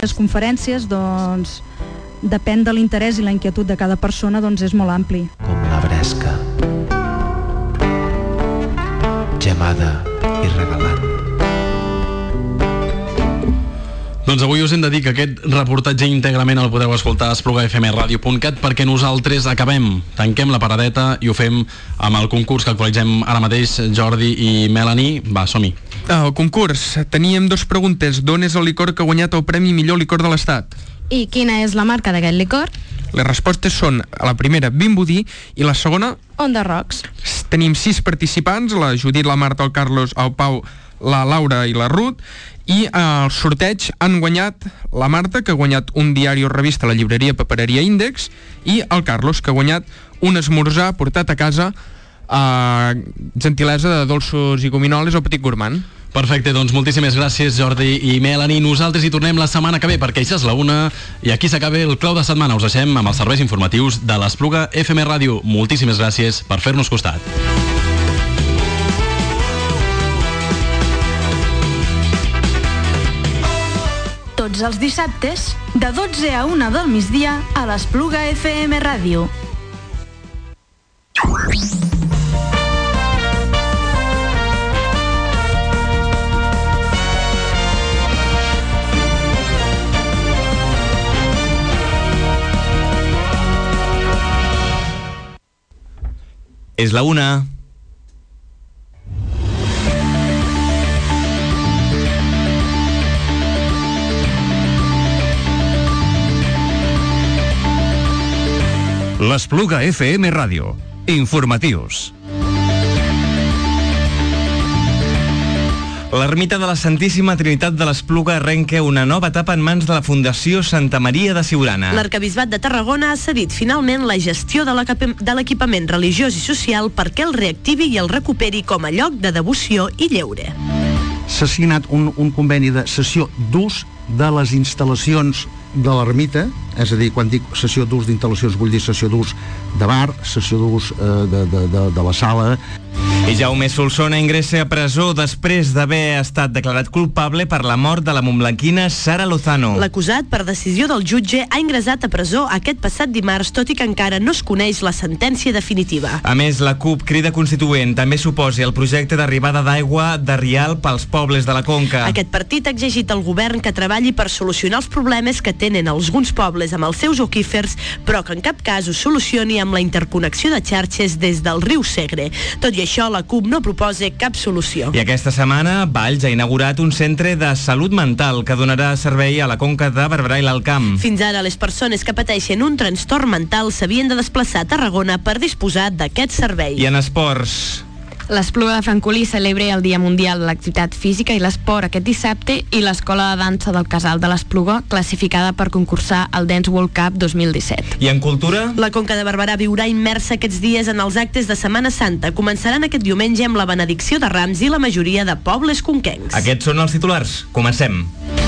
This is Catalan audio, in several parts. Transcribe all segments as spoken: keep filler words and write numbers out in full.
Les conferències, doncs, depèn de l'interès i la inquietud de cada persona, doncs és molt ampli. Com la bresca, gemada i regalant. Doncs avui us hem de dir que aquest reportatge íntegrament el podeu escoltar a espluga f m radio punt cat, perquè nosaltres acabem, tanquem la paradeta i ho fem amb el concurs que actualitzem ara mateix. Jordi i Melanie, va, som-hi. El concurs, teníem dos preguntes. D'on és el licor que ha guanyat el Premi Millor Licor de l'Estat? I quina és la marca d'aquest licor? Les respostes són, la primera, Vimbodí, i la segona... On the Rocks. Tenim sis participants, la Judit, la Marta, el Carlos, el Pau, la Laura i la Ruth, i al eh, sorteig han guanyat la Marta, que ha guanyat un diari o revista a la llibreria Papereria Índex, i el Carlos, que ha guanyat un esmorzar portat a casa a eh, gentilesa de dolços i gominoles o petit gourmand. Perfecte, doncs moltíssimes gràcies, Jordi i Melanie. Nosaltres hi tornem la setmana que ve, perquè això és la una i aquí s'acaba el Clau de Setmana. Us deixem amb els serveis informatius de l'Espluga F M Ràdio. Moltíssimes gràcies per fer-nos costat. Tots els dissabtes, de dotze a una del migdia, a l'Espluga F M Ràdio. És la una. L'Espluga F M Ràdio. Informatius. L'ermita de la Santíssima Trinitat de l'Espluga arrenca una nova etapa en mans de la Fundació Santa Maria de Siurana. L'Arquebisbat de Tarragona ha cedit finalment la gestió de l'equipament religiós i social perquè el reactivi i el recuperi com a lloc de devoció i lleure. S'ha signat un, un conveni de cessió d'ús de les instal·lacions de l'ermita, és a dir, quan dic cessió d'ús d'instal·lacions vull dir cessió d'ús de bar, cessió d'ús eh, de, de, de, de la sala. I Jaume Solsona ingressa a presó després d'haver estat declarat culpable per la mort de la montblanquina Sara Lozano. L'acusat, per decisió del jutge, ha ingressat a presó aquest passat dimarts, tot i que encara no es coneix la sentència definitiva. A més, la CUP Crida Constituent també s'oposa al projecte d'arribada d'aigua de Rialp pels pobles de la Conca. Aquest partit ha exigit al govern que treballi per solucionar els problemes que tenen alguns pobles amb els seus aqüífers, però que en cap cas ho solucioni amb la interconnexió de xarxes des del riu Segre. Tot i això, la CUP no proposa cap solució. I aquesta setmana, Valls ha inaugurat un centre de salut mental que donarà servei a la Conca de Barberà i l'Alt Camp. Fins ara, les persones que pateixen un trastorn mental s'havien de desplaçar a Tarragona per disposar d'aquest servei. I en esports... L'Espluga de Francolí celebra el Dia Mundial de l'Activitat Física i l'Esport aquest dissabte i l'Escola de Dansa del Casal de l'Espluga, classificada per concursar al Dance World Cup dos mil disset. I en cultura? La Conca de Barberà viurà immersa aquests dies en els actes de Setmana Santa. Començaran aquest diumenge amb la benedicció de Rams i la majoria de pobles conquencs. Aquests són els titulars. Comencem.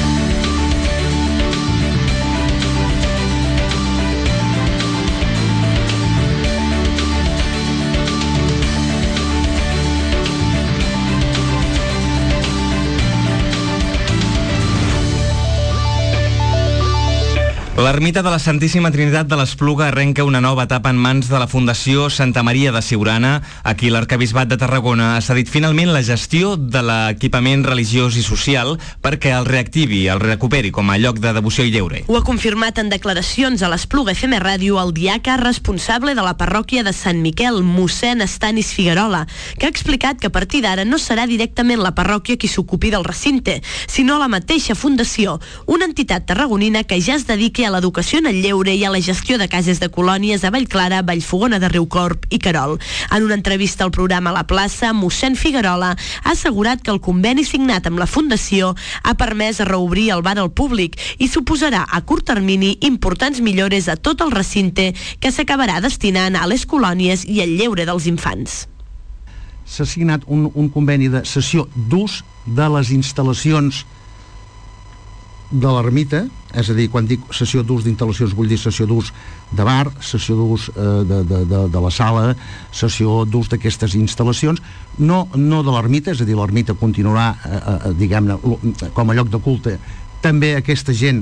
L'ermita de la Santíssima Trinitat de l'Espluga arrenca una nova etapa en mans de la Fundació Santa Maria de Siurana. Aquí l'Arquebisbat de Tarragona ha cedit finalment la gestió de l'equipament religiós i social perquè el reactivi, el recuperi com a lloc de devoció i lleure. Ho ha confirmat en declaracions a l'Espluga F M Ràdio el diaca responsable de la parròquia de Sant Miquel, mossèn Estanis Figuerola, que ha explicat que a partir d'ara no serà directament la parròquia qui s'ocupi del recinte, sinó la mateixa fundació, una entitat tarragonina que ja es dediqui a l'educació en el lleure i a la gestió de cases de colònies a Vallclara, Vallfogona de Riucorb i Querol. En una entrevista al programa La Plaça, mossèn Figuerola ha assegurat que el conveni signat amb la Fundació ha permès a reobrir el bar al públic i suposarà a curt termini importants millores a tot el recinte que s'acabarà destinant a les colònies i al lleure dels infants. S'ha signat un, un conveni de cessió d'ús de les instal·lacions de l'ermita, és a dir, quan dic cessió d'ús d'instal·lacions vull dir cessió d'ús de bar, cessió d'ús eh, de, de, de, de la sala, cessió d'ús d'aquestes instal·lacions, no, no de l'ermita, és a dir, l'ermita continuarà, eh, eh, diguem-ne, com a lloc de culte. També aquesta gent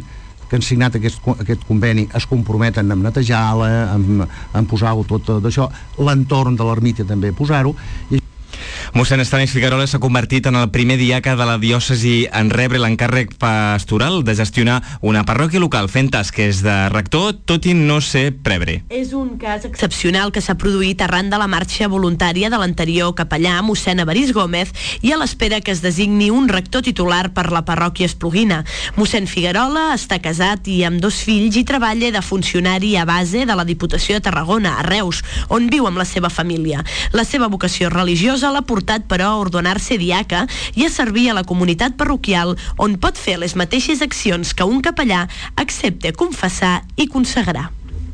que han signat aquest, aquest conveni es comprometen en netejar-la, en, en posar-ho tot d'això, l'entorn de l'ermita també posar-ho. I Mossèn Estanis Figuerola s'ha convertit en el primer diaca de la diòcesi en rebre l'encàrrec pastoral de gestionar una parròquia local fent tasques de rector, tot i no ser prebre. És un cas excepcional que s'ha produït arran de la marxa voluntària de l'anterior capellà, mossèn Evarist Gómez, i a l'espera que es designi un rector titular per la parròquia espluguina. Mossèn Figuerola està casat i amb dos fills i treballa de funcionari a base de la Diputació de Tarragona, a Reus, on viu amb la seva família. La seva vocació religiosa l'ha portat però a ordenar-se diaca i a servir a la comunitat parroquial, on pot fer les mateixes accions que un capellà, excepte confessar i consagrar.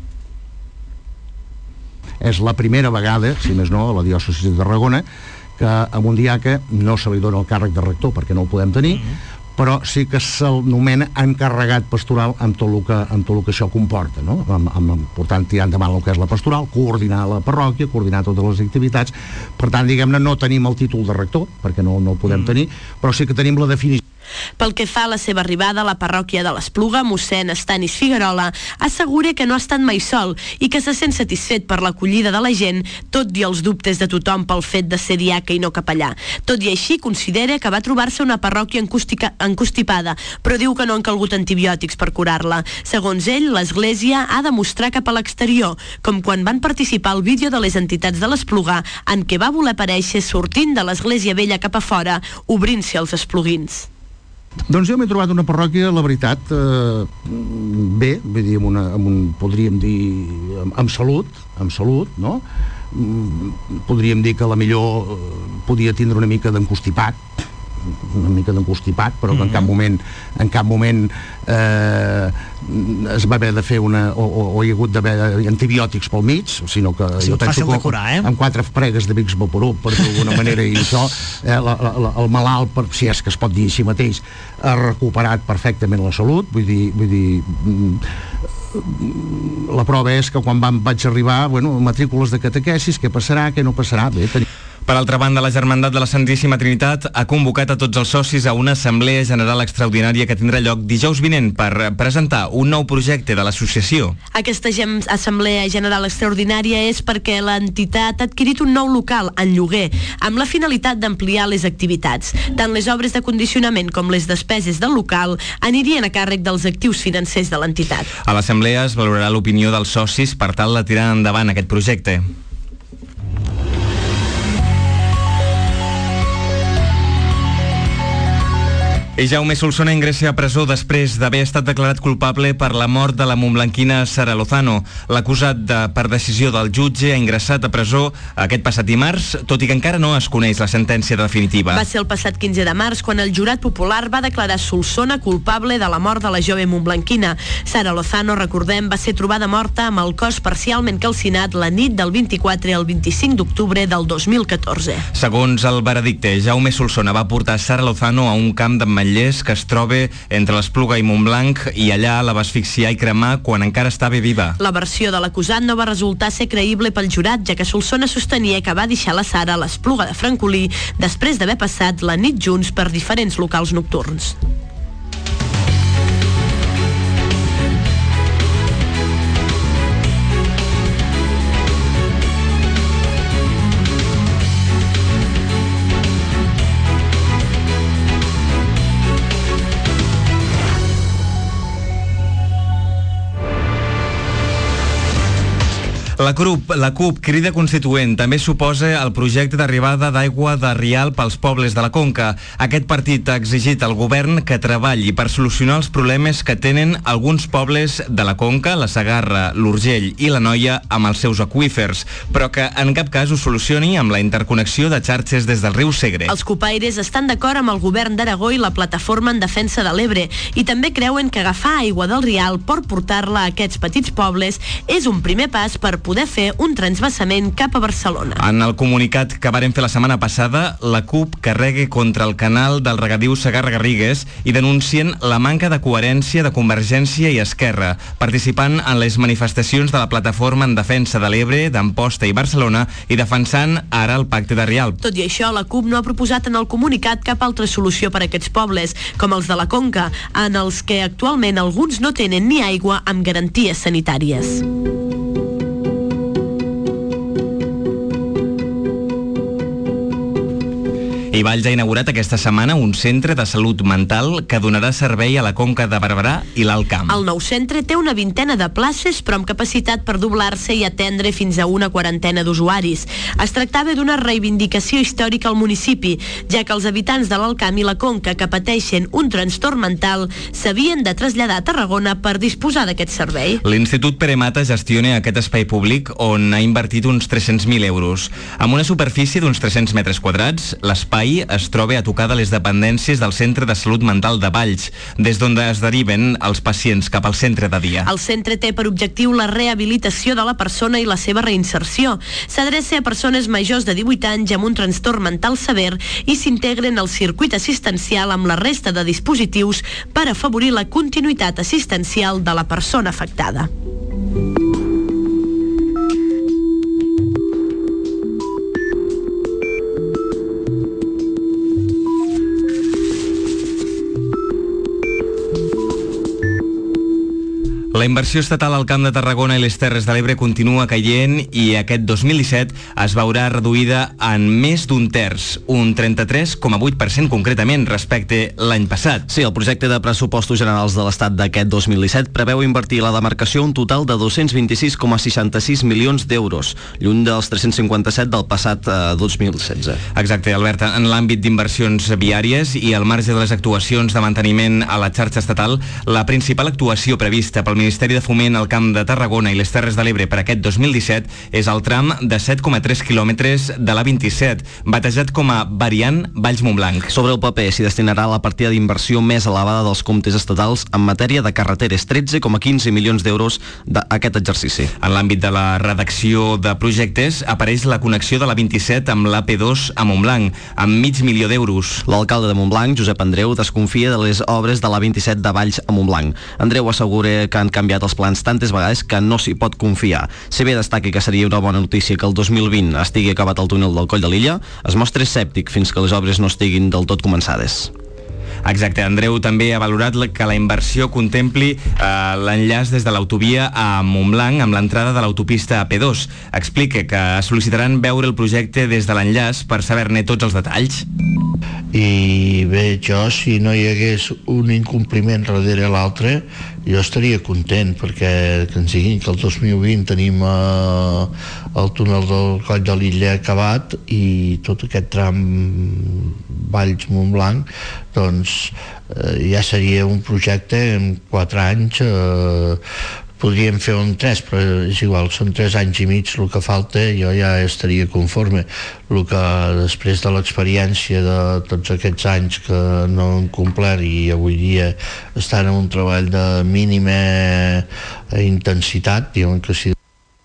És la primera vegada, si més no, a la diòcesi de Tarragona, que a un diaca no se li dona el càrrec de rector perquè no el podem tenir, mm-hmm. però sí que se'l nomena encarregat pastoral amb tot el que, amb tot el que això comporta, no? Amb, amb, per tant, tirar endavant el que és la pastoral, coordinar la parròquia, coordinar totes les activitats. Per tant, diguem-ne, no tenim el títol de rector, perquè no, no el podem mm. tenir, però sí que tenim la definició. Pel que fa a la seva arribada a la parròquia de l'Espluga, mossèn Estanis Figuerola assegura que no ha estat mai sol i que se sent satisfet per l'acollida de la gent, tot i els dubtes de tothom pel fet de ser diaca i no capellà. Tot i així, considera que va trobar-se una parròquia encostipada, però diu que no han calgut antibiòtics per curar-la. Segons ell, l'Església ha de mostrar cap a l'exterior, com quan van participar al vídeo de les entitats de l'Espluga, en què va voler aparèixer sortint de l'Església Vella cap a fora, obrint-se als espluguins. Doncs jo m'he trobat una parròquia, la veritat, eh, bé, vull dir, amb una, amb un, podríem dir, amb, amb salut, amb salut, no? Podríem dir que la millor podia tindre una mica d'encostipat, una mica d'encostipat, però mm-hmm. en cap moment, en cap moment eh, es va haver de fer una, o, o, o hi ha hagut d'haver antibiòtics pel mig, sinó que sí, jo penso que curar, eh? amb quatre pregues de Vicks Vaporub, per d'alguna manera, i això, eh, la, la, el malalt, per, si és que es pot dir així mateix, ha recuperat perfectament la salut, vull dir, vull dir la prova és que quan vam, vaig arribar, bueno, matrícules de catequesis, què passarà, què no passarà, bé, tenim... Per altra banda, la Germandat de la Santíssima Trinitat ha convocat a tots els socis a una assemblea general extraordinària que tindrà lloc dijous vinent per presentar un nou projecte de l'associació. Aquesta assemblea general extraordinària és perquè l'entitat ha adquirit un nou local en lloguer, amb la finalitat d'ampliar les activitats. Tant les obres de condicionament com les despeses del local anirien a càrrec dels actius financers de l'entitat. A l'assemblea es valorarà l'opinió dels socis per tal de tirar endavant aquest projecte. I Jaume Solsona ingressa a presó després d'haver estat declarat culpable per la mort de la montblanquina Sara Lozano. L'acusat de, per decisió del jutge ha ingressat a presó aquest passat dimarts, tot i que encara no es coneix la sentència definitiva. Va ser el passat quinze de març quan el jurat popular va declarar Solsona culpable de la mort de la jove montblanquina. Sara Lozano, recordem, va ser trobada morta amb el cos parcialment calcinat la nit del vint-i-quatre al vint-i-cinc d'octubre del dos mil catorze. Segons el veredicte, Jaume Solsona va portar Sara Lozano a un camp d'Ametllers que es troba entre l'Espluga i Montblanc i allà la va asfixiar i cremar quan encara estava viva. La versió de l'acusat no va resultar ser creïble pel jurat, ja que Solsona sostenia que va deixar la Sara a l'Espluga de Francolí després d'haver passat la nit junts per diferents locals nocturns. La CUP, la CUP Crida Constituent també suposa el projecte d'arribada d'aigua de Rialp pels pobles de la Conca. Aquest partit ha exigit al govern que treballi per solucionar els problemes que tenen alguns pobles de la Conca, la Segarra, l'Urgell i la Noia amb els seus aqüífers, però que en cap cas ho solucioni amb la interconnexió de xarxes des del riu Segre. Els copaires estan d'acord amb el govern d'Aragó i la plataforma en defensa de l'Ebre i també creuen que agafar aigua del Rialp per portar-la a aquests petits pobles és un primer pas per poder fer un transvasament cap a Barcelona. En el comunicat que varen fer la setmana passada, la CUP carrega contra el canal del regadiu Segarra-Garrigues i denuncien la manca de coherència de Convergència i Esquerra, participant en les manifestacions de la plataforma en defensa de l'Ebre, d'Amposta i Barcelona i defensant ara el pacte de Rialp. Tot i això, la CUP no ha proposat en el comunicat cap altra solució per a aquests pobles, com els de la Conca, en els que actualment alguns no tenen ni aigua amb garanties sanitàries. I Valls ha inaugurat aquesta setmana un centre de salut mental que donarà servei a la Conca de Barberà i l'Alt Camp. El nou centre té una vintena de places, però amb capacitat per doblar-se i atendre fins a una quarantena d'usuaris. Es tractava d'una reivindicació històrica al municipi, ja que els habitants de l'Alt Camp i la Conca que pateixen un trastorn mental s'havien de traslladar a Tarragona per disposar d'aquest servei. L'Institut Pere Mata gestiona aquest espai públic on ha invertit uns tres-cents mil euros. Amb una superfície d'uns tres-cents metres quadrats, l'espai es troba a tocar de les dependències del Centre de Salut Mental de Valls, des d'on es deriven els pacients cap al centre de dia. El centre té per objectiu la rehabilitació de la persona i la seva reinserció. S'adreça a persones majors de divuit anys amb un trastorn mental sever i s'integren al circuit assistencial amb la resta de dispositius per afavorir la continuïtat assistencial de la persona afectada. La inversió estatal al Camp de Tarragona i les Terres de l'Ebre continua caient i aquest dos mil disset es veurà reduïda en més d'un terç, un trenta-tres coma vuit per cent concretament respecte l'any passat. Sí, el projecte de pressupostos generals de l'Estat d'aquest dos mil disset preveu invertir la demarcació un total de dos-cents vint-i-sis coma seixanta-sis milions d'euros, lluny dels tres-cents cinquanta-set del passat eh, dos mil setze. Exacte, Albert, en l'àmbit d'inversions viàries i al marge de les actuacions de manteniment a la xarxa estatal, la principal actuació prevista pel Ministeri de Foment al Camp de Tarragona i les Terres de l'Ebre per aquest dos mil disset és el tram de set coma tres quilòmetres de l'A vint-i-set, batejat com a variant Valls-Montblanc. Sobre el paper s'hi destinarà la partida d'inversió més elevada dels comptes estatals en matèria de carreteres, tretze coma quinze milions d'euros d'aquest exercici. En l'àmbit de la redacció de projectes apareix la connexió de l'A vint-i-set amb l'A P dos a Montblanc, amb mig milió d'euros. L'alcalde de Montblanc, Josep Andreu, desconfia de les obres de l'A vint-i-set de Valls a Montblanc. Andreu assegura que han canviat els plans tantes vegades que no s'hi pot confiar. Si bé destaqui que seria una bona notícia que el dos mil vint estigui acabat el túnel del Coll de l'Illa, es mostra escèptic fins que les obres no estiguin del tot començades. Exacte, Andreu també ha valorat que la inversió contempli eh, l'enllaç des de l'autovia a Montblanc amb l'entrada de l'autopista A P dos. Explica que sol·licitaran veure el projecte des de l'enllaç per saber-ne tots els detalls. I bé, jo, si no hi hagués un incompliment darrere l'altre, jo estaria content, perquè que ens diguin que el dos mil vint tenim eh, el túnel del Coll de l'Illa acabat i tot aquest tram Valls-Montblanc, doncs eh, ja seria un projecte en quatre anys. eh, podríem fer un tres, però és igual, són tres anys i mig el que falta, jo ja estaria conforme. El que després de l'experiència de tots aquests anys que no han complert i avui dia estan en un treball de mínima intensitat, diuen que sí.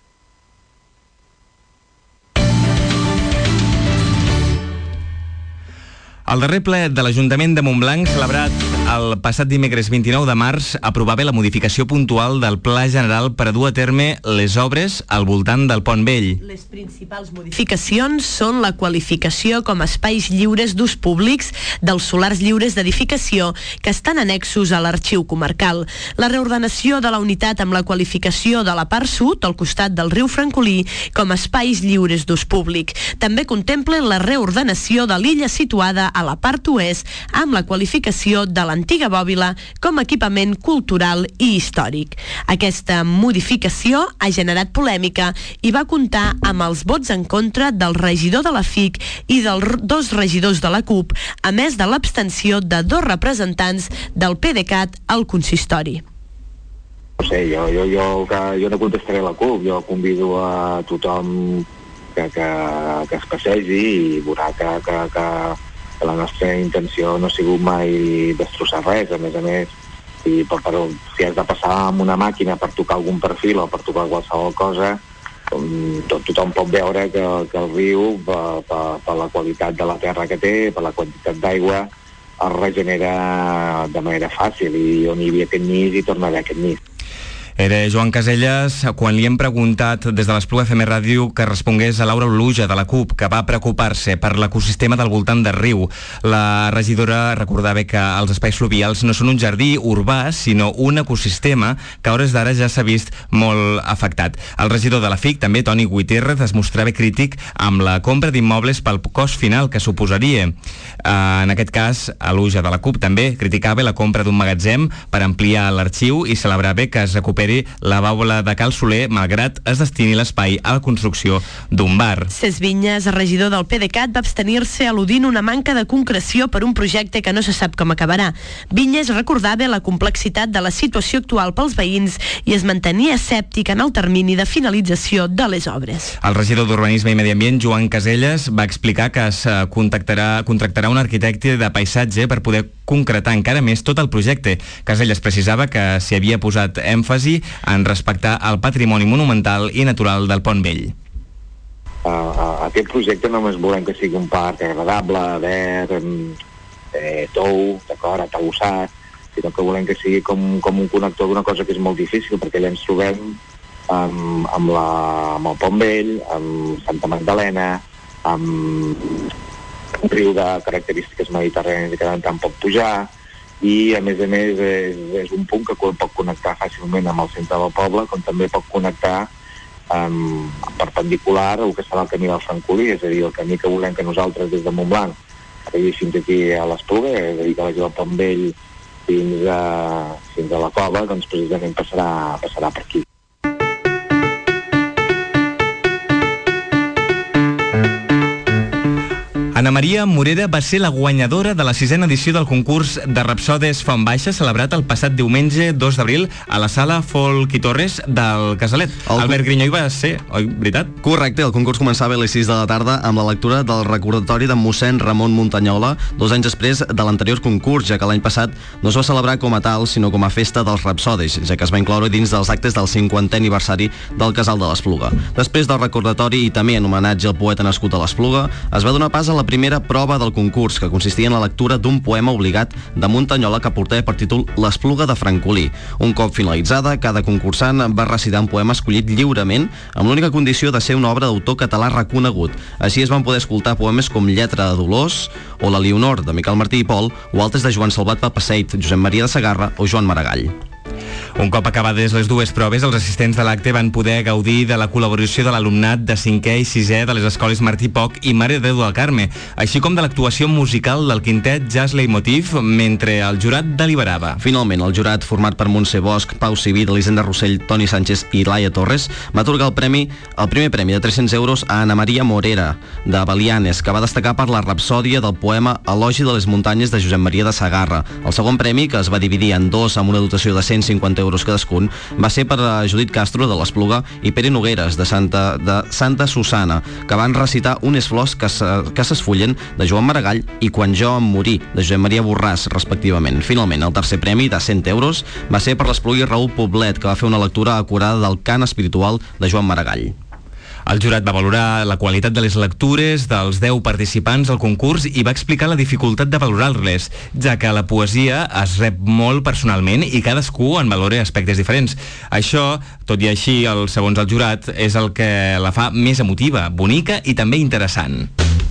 El darrer ple de l'Ajuntament de Montblanc, celebrat el passat dimecres vint-i-nou de març, aprovava la modificació puntual del Pla General per a dur a terme les obres al voltant del Pont Vell. Les principals modificacions són la qualificació com a espais lliures d'ús públics dels solars lliures d'edificació que estan annexos a l'arxiu comarcal, la reordenació de la unitat amb la qualificació de la part sud, al costat del riu Francolí, com a espais lliures d'ús públic. També contemplen la reordenació de l'illa situada a la part oest amb la qualificació de l'antiga bòbila com a equipament cultural i històric. Aquesta modificació ha generat polèmica i va comptar amb els vots en contra del regidor de la F I C i dels dos regidors de la CUP, a més de l'abstenció de dos representants del PDeCAT al consistori. No sé, jo, jo, jo, que jo no contestaré a la CUP, jo convido a tothom que, que, que es passegi i veurà que, que, que la nostra intenció no ha sigut mai destrossar res, a més a més, i per, per, si has de passar amb una màquina per tocar algun perfil o per tocar qualsevol cosa, tot, tothom pot veure que, que el riu, per, per, per la qualitat de la terra que té, per la quantitat d'aigua, es regenera de manera fàcil, i on hi havia aquest nis hi torna a haver aquest nis. Era Joan Casellas quan li hem preguntat des de l'Espluga F M Ràdio que respongués a Laura Oluja de la CUP, que va preocupar-se per l'ecosistema del voltant del riu. La regidora recordava que els espais fluvials no són un jardí urbà, sinó un ecosistema que a hores d'ara ja s'ha vist molt afectat. El regidor de la F I C, també Toni Gutiérrez, es mostrava crític amb la compra d'immobles pel cost final que suposaria. En aquest cas, Oluja de la CUP també criticava la compra d'un magatzem per ampliar l'arxiu i celebrava que es recuperi la bàbola de Cal Soler, malgrat es destini l'espai a la construcció d'un bar. Cesc Vinyes, regidor del P D C A T, va abstenir-se al·ludint una manca de concreció per un projecte que no se sap com acabarà. Vinyes recordava la complexitat de la situació actual pels veïns i es mantenia escèptic en el termini de finalització de les obres. El regidor d'Urbanisme i Medi Ambient, Joan Casellas, va explicar que es contactarà, contractarà un arquitecte de paisatge per poder concretar encara més tot el projecte. Casellas precisava que s'hi havia posat èmfasi en respectar el patrimoni monumental i natural del Pont Vell. Uh, aquest projecte només volem que sigui un parc agradable, verd, eh, tou, d'acord, atalussat, sinó que volem que sigui com, com un connector d'una cosa que és molt difícil, perquè allà ens trobem amb, amb, la, amb el Pont Vell, amb Santa Magdalena, amb un riu de característiques mediterrànies que tant pot pujar, i a més a més és, és un punt que pot connectar fàcilment amb el centre del poble, com també pot connectar um, perpendicular al que serà el camí del Francolí, és a dir, el camí que volem que nosaltres des de Montblanc arribi fins aquí a l'Espluga, és a dir, que vagi del Pont Vell fins a, fins a la cova, doncs precisament passarà, passarà per aquí. Anna Maria Morera va ser la guanyadora de la sisena edició del concurs de Rapsodes Font Baixa, celebrat el passat diumenge dos d'abril a la sala Folk i Torres del Casalet. El Albert Grinyó hi va ser, oi, veritat? Correcte, el concurs començava a les sis de la tarda amb la lectura del recordatori de mossèn Ramon Montanyola, dos anys després de l'anterior concurs, ja que l'any passat no es va celebrar com a tal, sinó com a festa dels Rapsodes, ja que es va incloure dins dels actes del cinquantè aniversari del Casal de l'Espluga. Després del recordatori i també en homenatge al poeta nascut a l'Espluga, es va donar pas a la primera prova del concurs, que consistia en la lectura d'un poema obligat de Montanyola que portava per títol L'Espluga de Francolí. Un cop finalitzada, cada concursant va recitar un poema escollit lliurement amb l'única condició de ser una obra d'autor català reconegut. Així es van poder escoltar poemes com Lletra de Dolors o La Leonor, de Miquel Martí i Pol, o altres de Joan Salvat Papaseit, Josep Maria de Sagarra o Joan Maragall. Un cop acabades les dues proves, els assistents de l'acte van poder gaudir de la col·laboració de l'alumnat de cinquè i sisè de les escoles Martí Poch i Mare de Déu del Carme, així com de l'actuació musical del quintet Jazz Leitmotiv mentre el jurat deliberava. Finalment, el jurat, format per Montse Bosch, Pau Civit, Elisenda Rossell, Toni Sánchez i Laia Torres, va atorgar el premi, el primer premi de tres-cents euros a Anna Maria Morera, de Belianes, que va destacar per la rapsòdia del poema Elogi de les muntanyes de Josep Maria de Sagarra. El segon premi, que es va dividir en dos amb una dotació de cent cinquanta euros cadascun, va ser per a Judit Castro de l'Espluga i Pere Nogueres de Santa, de Santa Susana, que van recitar Unes flors que, se, que s'esfullen de Joan Maragall i Quan jo em morí de Josep Maria Borràs, respectivament. Finalment, el tercer premi de cent euros va ser per l'Espluga i Raül Poblet, que va fer una lectura acurada del cant espiritual de Joan Maragall. El jurat va valorar la qualitat de les lectures dels deu participants al concurs i va explicar la dificultat de valorar-les, ja que la poesia es rep molt personalment i cadascú en valora aspectes diferents. Això, tot i així, el, segons el jurat, és el que la fa més emotiva, bonica i també interessant.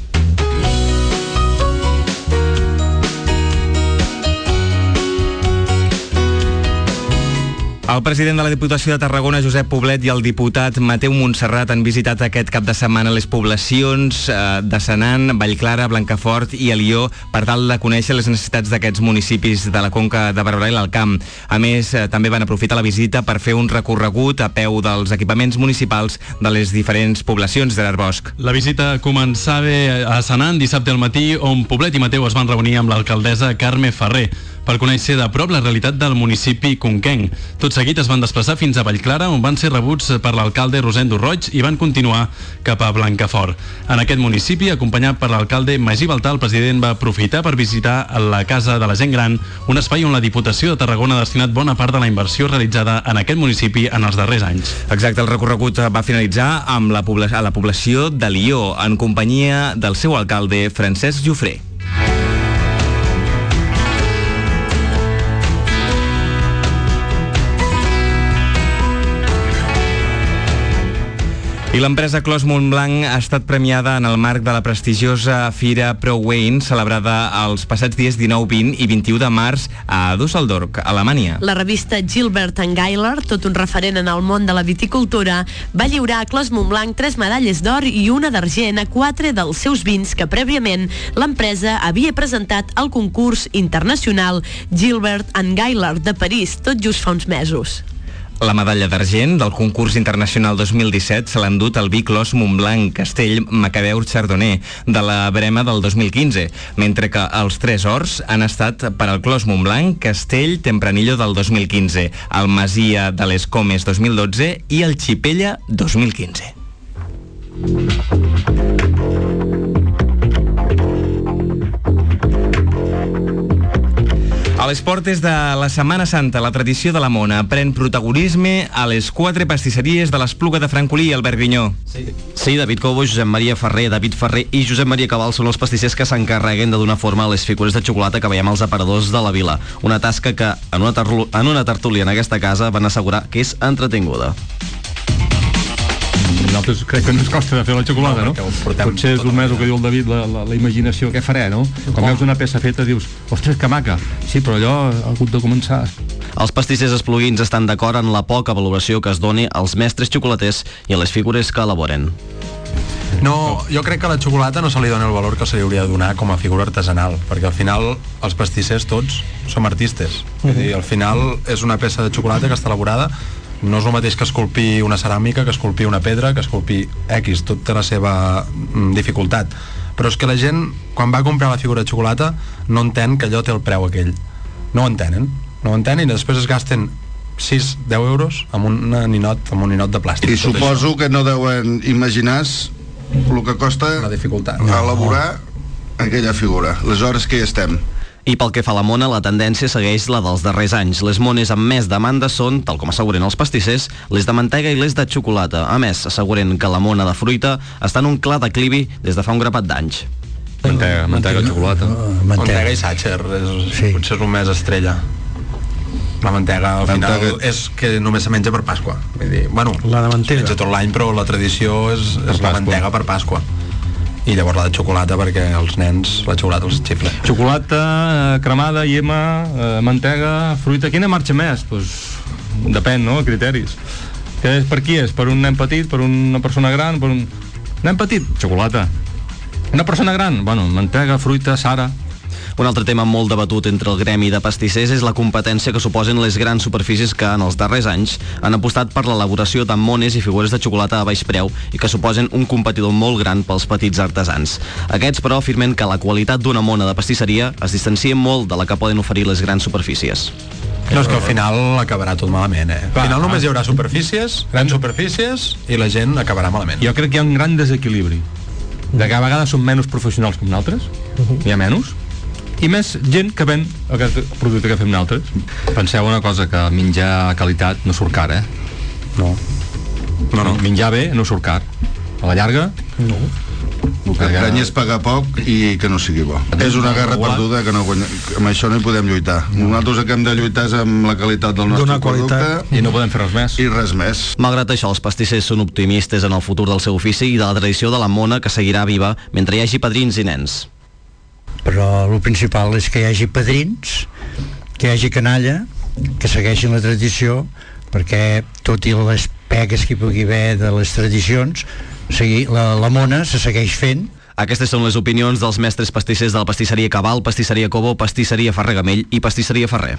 El president de la Diputació de Tarragona, Josep Poblet, i el diputat Mateu Montserrat han visitat aquest cap de setmana les poblacions eh, de Senan, Vallclara, Blancafort i Alió per tal de conèixer les necessitats d'aquests municipis de la Conca de Barberà i l'Alt Camp. A més, eh, també van aprofitar la visita per fer un recorregut a peu dels equipaments municipals de les diferents poblacions de l'Arbosc. La visita començava a Senan dissabte al matí, on Poblet i Mateu es van reunir amb l'alcaldessa Carme Ferrer. per conèixer de prop la realitat del municipi conquenc. Tot seguit es van desplaçar fins a Vallclara, on van ser rebuts per l'alcalde Rosendo Roig i van continuar cap a Blancafort. En aquest municipi, acompanyat per l'alcalde Magí Baltà, el president va aprofitar per visitar la Casa de la Gent Gran, un espai on la Diputació de Tarragona ha destinat bona part de la inversió realitzada en aquest municipi en els darrers anys. Exacte, el recorregut va finalitzar amb la, pobla- a la població de Lió, en companyia del seu alcalde Francesc Jofré. I l'empresa Clos Montblanc ha estat premiada en el marc de la prestigiosa Fira ProWein, celebrada els passats dies dinou, vint i vint-i-u de març a Düsseldorf, Alemanya. La revista Gilbert and Geiler, tot un referent en el món de la viticultura, va lliurar a Clos Montblanc tres medalles d'or i una d'argent a quatre dels seus vins que prèviament l'empresa havia presentat al concurs internacional Gilbert and Geiler de París, tot just fa uns mesos. La medalla d'argent del concurs internacional dos mil disset se l'ha endut el vi Clos Montblanc Castell Macabeu Chardonnay de la Brema del dos mil quinze, mentre que els tres ors han estat per al Clos Montblanc Castell Tempranillo del dos mil quinze, el Masia de les Comes dos mil dotze i el Xipella dos mil quinze. A l'esport des de la Setmana Santa, la tradició de la mona pren protagonisme a les quatre pastisseries de l'Espluga de Francolí i Albert Grinyó. Sí, David Cobo, Josep Maria Ferrer, David Ferrer i Josep Maria Cabal són els pastissers que s'encarreguen de donar forma a les figures de xocolata que veiem als aparadors de la vila. Una tasca que, en una, tarlu- en una tertúlia en aquesta casa, van assegurar que és entretinguda. Nosaltres crec que no ens costa de fer la xocolata, no? no? Potser és el més el que diu el David, la, la, la imaginació, què faré, no? Quan veus una peça feta dius, ostres, que maca. Sí, però allò ha hagut de començar. Els pastissers espluguins estan d'acord en la poca valoració que es doni als mestres xocolaters i a les figures que elaboren. No, jo crec que a la xocolata no se li dona el valor que se li hauria de donar com a figura artesanal, perquè al final els pastissers tots som artistes. Uh-huh. Vull dir, al final és una peça de xocolata que està elaborada. No és el mateix que esculpir una ceràmica, que esculpir una pedra, que esculpir X, tot té la seva mm, dificultat. Però és que la gent, quan va a comprar la figura de xocolata, no entén que allò té el preu aquell. No ho entenen. No ho entenen i després es gasten sis a deu euros amb un ninot, amb un ninot de plàstic. I suposo això. Que no deuen imaginar el que costa la dificultat. elaborar aquella figura. Les hores que hi estem. I pel que fa a la mona, la tendència segueix la dels darrers anys. Les mones amb més demanda són, tal com asseguren els pastissers, les de mantega i les de xocolata. A més, asseguren que la mona de fruita està en un clar declivi des de fa un grapat d'anys. Mantega, mantega, xocolata. Uh, mantega. mantega i sàcher, és, sí. Potser és un més estrella. La mantega, al final, mantega. És que només se menja per Pasqua. Vull dir, bueno, la de mantega. Se menja tot l'any, però la tradició és, és la mantega per Pasqua. I llavors la de xocolata perquè els nens la xocolata els xifla. Xocolata, eh, cremada, iema, eh, mantega, fruita. Quina marxa més? Pues, depèn, no?, criteris. Que és, per qui és? Per un nen petit? Per una persona gran? Per un nen petit? Xocolata. Una persona gran? Bueno, mantega, fruita, sara. Un altre tema molt debatut entre el gremi de pastissers és la competència que suposen les grans superfícies que en els darrers anys han apostat per l'elaboració de mones i figures de xocolata a baix preu i que suposen un competidor molt gran pels petits artesans. Aquests, però, afirmen que la qualitat d'una mona de pastisseria es distancia molt de la que poden oferir les grans superfícies. No, és que al final acabarà tot malament, eh? Al final només hi haurà superfícies, grans superfícies, i la gent acabarà malament. Jo crec que hi ha un gran desequilibri. De que a vegades són menys professionals com nosaltres, uh-huh. Hi ha menys, i més gent que ven aquest producte que fem nosaltres. Penseu una cosa, que menjar qualitat no surt car, eh? No. No, no. Menjar bé no surt car. A la llarga, no. El que engany és pagar poc i que no sigui bo. És una guerra perduda que no guanya... amb això no hi podem lluitar. Nosaltres el que hem de lluitar és amb la qualitat del nostre producte i no podem fer res més. I res més. Malgrat això, els pastissers són optimistes en el futur del seu ofici i de la tradició de la mona que seguirà viva mentre hi hagi padrins i nens. Però el principal és que hi hagi padrins, que hi hagi canalla, que segueixin la tradició, perquè tot i les pegues que hi pugui haver de les tradicions, seguir, la, la mona se segueix fent. Aquestes són les opinions dels mestres pastissers de la pastisseria Cabal, pastisseria Cobo, pastisseria Ferrer Gamell i pastisseria Ferrer.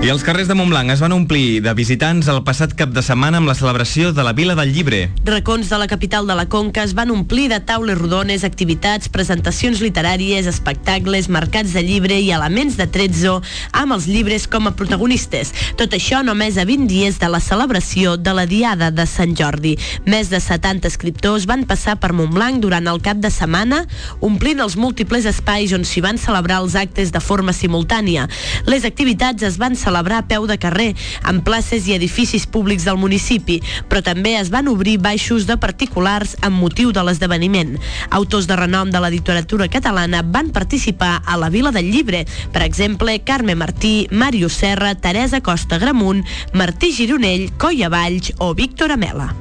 I els carrers de Montblanc es van omplir de visitants el passat cap de setmana amb la celebració de la Vila del Llibre. Racons de la capital de la Conca es van omplir de taules rodones, activitats, presentacions literàries, espectacles, mercats de llibre i elements de trezzo amb els llibres com a protagonistes. Tot això només a vint dies de la celebració de la Diada de Sant Jordi. Més de setanta escriptors van passar per Montblanc durant el cap de setmana, omplint els múltiples espais on s'hi van celebrar els actes de forma simultània. Les activitats es van celebrar celebrar a peu de carrer, en places i edificis públics del municipi, però també es van obrir baixos de particulars amb motiu de l'esdeveniment. Autors de renom de la literatura catalana van participar a la Vila del Llibre, per exemple, Carme Martí, Màrius Serra, Teresa Costa Gramunt, Martí Gironell, Coia Valls o Víctor Amela.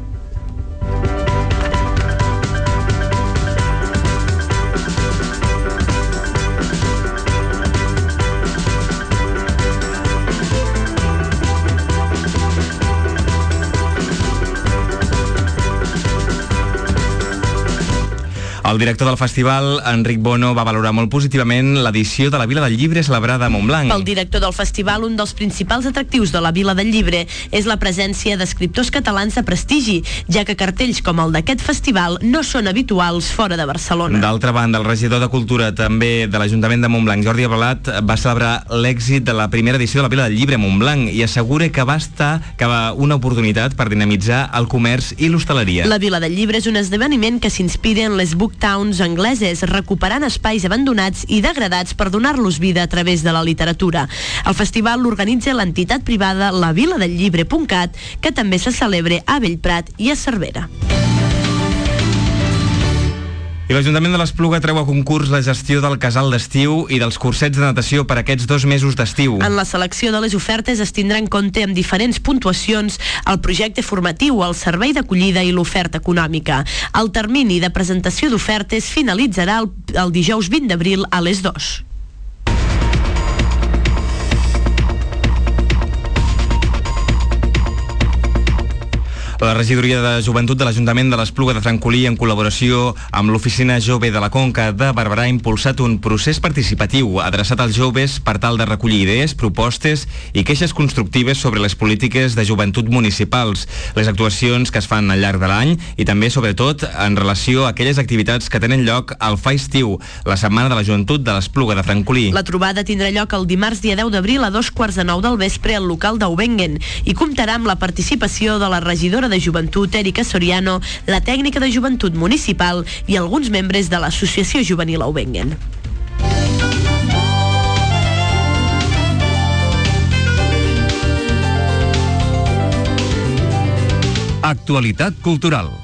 El director del festival, Enric Bono, va valorar molt positivament l'edició de la Vila del Llibre celebrada a Montblanc. Pel director del festival, un dels principals atractius de la Vila del Llibre és la presència d'escriptors catalans de prestigi, ja que cartells com el d'aquest festival no són habituals fora de Barcelona. D'altra banda, el regidor de Cultura també de l'Ajuntament de Montblanc, Jordi Abrelat, va celebrar l'èxit de la primera edició de la Vila del Llibre a Montblanc i assegura que va estar que va una oportunitat per dinamitzar el comerç i l'hostaleria. La Vila del Llibre és un esdeveniment que s'inspira en les book towns angleses, recuperant espais abandonats i degradats per donar-los vida a través de la literatura. El festival l'organitza l'entitat privada la vila del llibre punt cat, que també se celebra a Bellprat i a Cervera. I l'Ajuntament de l'Espluga treu a concurs la gestió del casal d'estiu i dels cursets de natació per aquests dos mesos d'estiu. En la selecció de les ofertes es tindrà en compte amb diferents puntuacions el projecte formatiu, el servei d'acollida i l'oferta econòmica. El termini de presentació d'ofertes finalitzarà el, el dijous vint d'abril a les dues. La regidoria de joventut de l'Ajuntament de l'Espluga de Francolí, en col·laboració amb l'Oficina Jove de la Conca de Barberà, ha impulsat un procés participatiu adreçat als joves per tal de recollir idees, propostes i queixes constructives sobre les polítiques de joventut municipals, les actuacions que es fan al llarg de l'any i també, sobretot, en relació a aquelles activitats que tenen lloc al Fa Estiu, la Setmana de la Joventut de l'Espluga de Francolí. La trobada tindrà lloc el dimarts dia deu d'abril a dos quarts de nou del vespre al local d'Aubengen i comptarà amb la participació de la regidora de Joventut, Erika Soriano, la tècnica de joventut municipal i alguns membres de l'Associació Juvenil Aubengen. Actualitat cultural.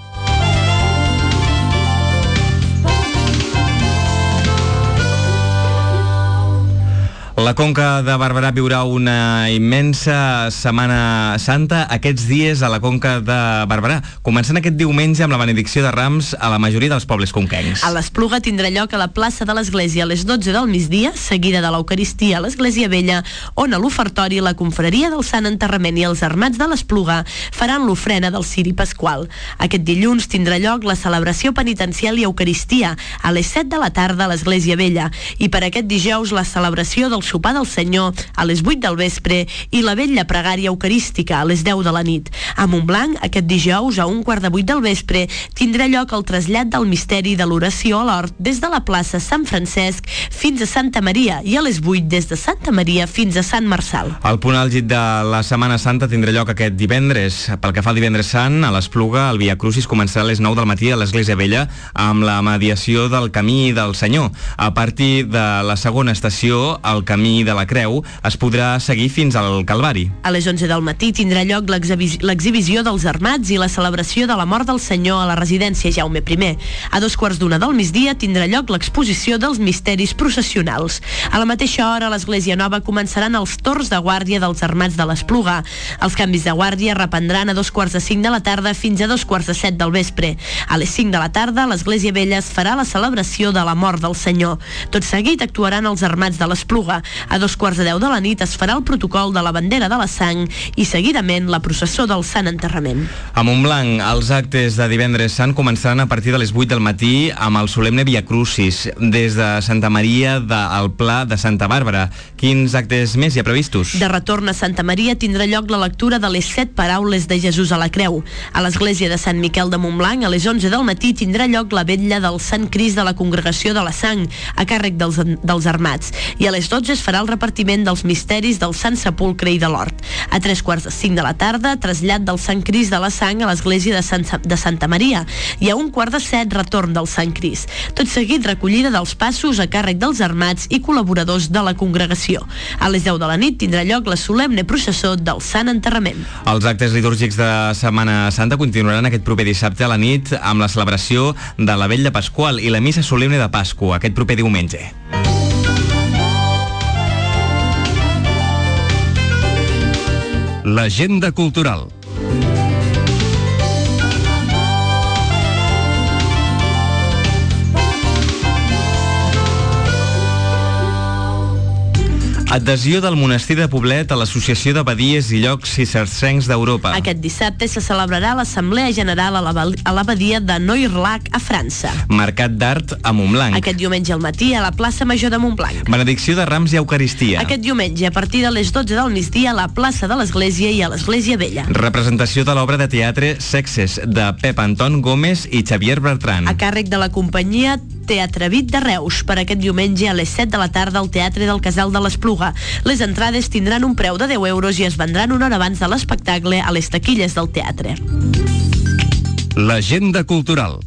La Conca de Barberà viurà una immensa Setmana Santa aquests dies a la Conca de Barberà, començant aquest diumenge amb la benedicció de Rams a la majoria dels pobles conquencs. A l'Espluga tindrà lloc a la plaça de l'Església a les dotze del migdia, seguida de l'Eucaristia a l'Església Vella, on a l'ofertori la confraria del Sant Enterrament i els Armats de l'Espluga faran l'ofrena del Ciri Pasqual. Aquest dilluns tindrà lloc la celebració penitencial i Eucaristia a les set de la tarda a l'Església Vella i per aquest dijous la celebració del sopar del Senyor a les vuit del vespre i la vetlla pregària eucarística a les deu de la nit. A Montblanc, aquest dijous, a un quart de vuit del vespre, tindrà lloc el trasllat del misteri de l'oració a l'hort des de la plaça Sant Francesc fins a Santa Maria i a les vuit des de Santa Maria fins a Sant Marçal. El punt àlgid de la Setmana Santa tindrà lloc aquest divendres. Pel que fa al divendres sant, a l'Espluga, el Via Crucis començarà a les nou del matí a l'Església Vella amb la mediació del Camí del Senyor. A partir de la segona estació, el Camí de la Creu es podrà seguir fins al Calvari. A les onze del matí tindrà lloc l'exhibició dels Armats i la celebració de la mort del Senyor a la residència Jaume primer. A dos quarts d'una del migdia tindrà lloc l'exposició dels misteris processionals. A la mateixa hora, a l'Església Nova començaran els torns de guàrdia dels Armats de l'Espluga. Els canvis de guàrdia reprendran a dos quarts de cinc de la tarda fins a dos quarts de set del vespre. A les cinc de la tarda, a l'Església Vella es farà la celebració de la mort del Senyor. Tot seguit actuaran els Armats de l'Espluga. A dos quarts de deu de la nit es farà el protocol de la bandera de la sang i seguidament la processó del Sant Enterrament. A Montblanc, els actes de divendres sant començaran a partir de les vuit del matí amb el solemne Via Crucis des de Santa Maria de, al Pla de Santa Bàrbara. Quins actes més hi ha previstos? De retorn a Santa Maria tindrà lloc la lectura de les set paraules de Jesús a la creu. A l'església de Sant Miquel de Montblanc, a les onze del matí, tindrà lloc la vetlla del Sant Crist de la Congregació de la Sang, a càrrec dels, dels armats. I a les dotze es farà el repartiment dels misteris del Sant Sepulcre i de l'Hort. A tres quarts de cinc de la tarda, trasllat del Sant Crist de la Sang a l'església de, Sant, de Santa Maria. I a un quart de set, retorn del Sant Crist. Tot seguit, recollida dels passos a càrrec dels armats i col·laboradors de la congregació. A les deu de la nit tindrà lloc la solemne processó del Sant Enterrament. Els actes litúrgics de Setmana Santa continuaran aquest proper dissabte a la nit amb la celebració de la Vetlla Pasqual i la missa solemne de Pasqua aquest proper diumenge. L'agenda cultural. Adhesió del monestir de Poblet a l'Associació d'Abadies i Llocs Cistercencs d'Europa. Aquest dissabte se celebrarà l'Assemblea General a l'Abadia de Noirlac, a França. Mercat d'Art a Montblanc. Aquest diumenge al matí a la plaça Major de Montblanc. Benedicció de Rams i Eucaristia. Aquest diumenge a partir de les dotze del migdia a la plaça de l'Església i a l'Església Vella. Representació de l'obra de teatre Sexes de Pep Anton Gómez i Xavier Bertran. A càrrec de la companyia Teatrevit de Reus per aquest diumenge a les set de la tarda al Teatre del Casal de l'Espluga. Les entrades tindran un preu de deu euros i es vendran una hora abans de l'espectacle a les taquilles del teatre. L'agenda cultural.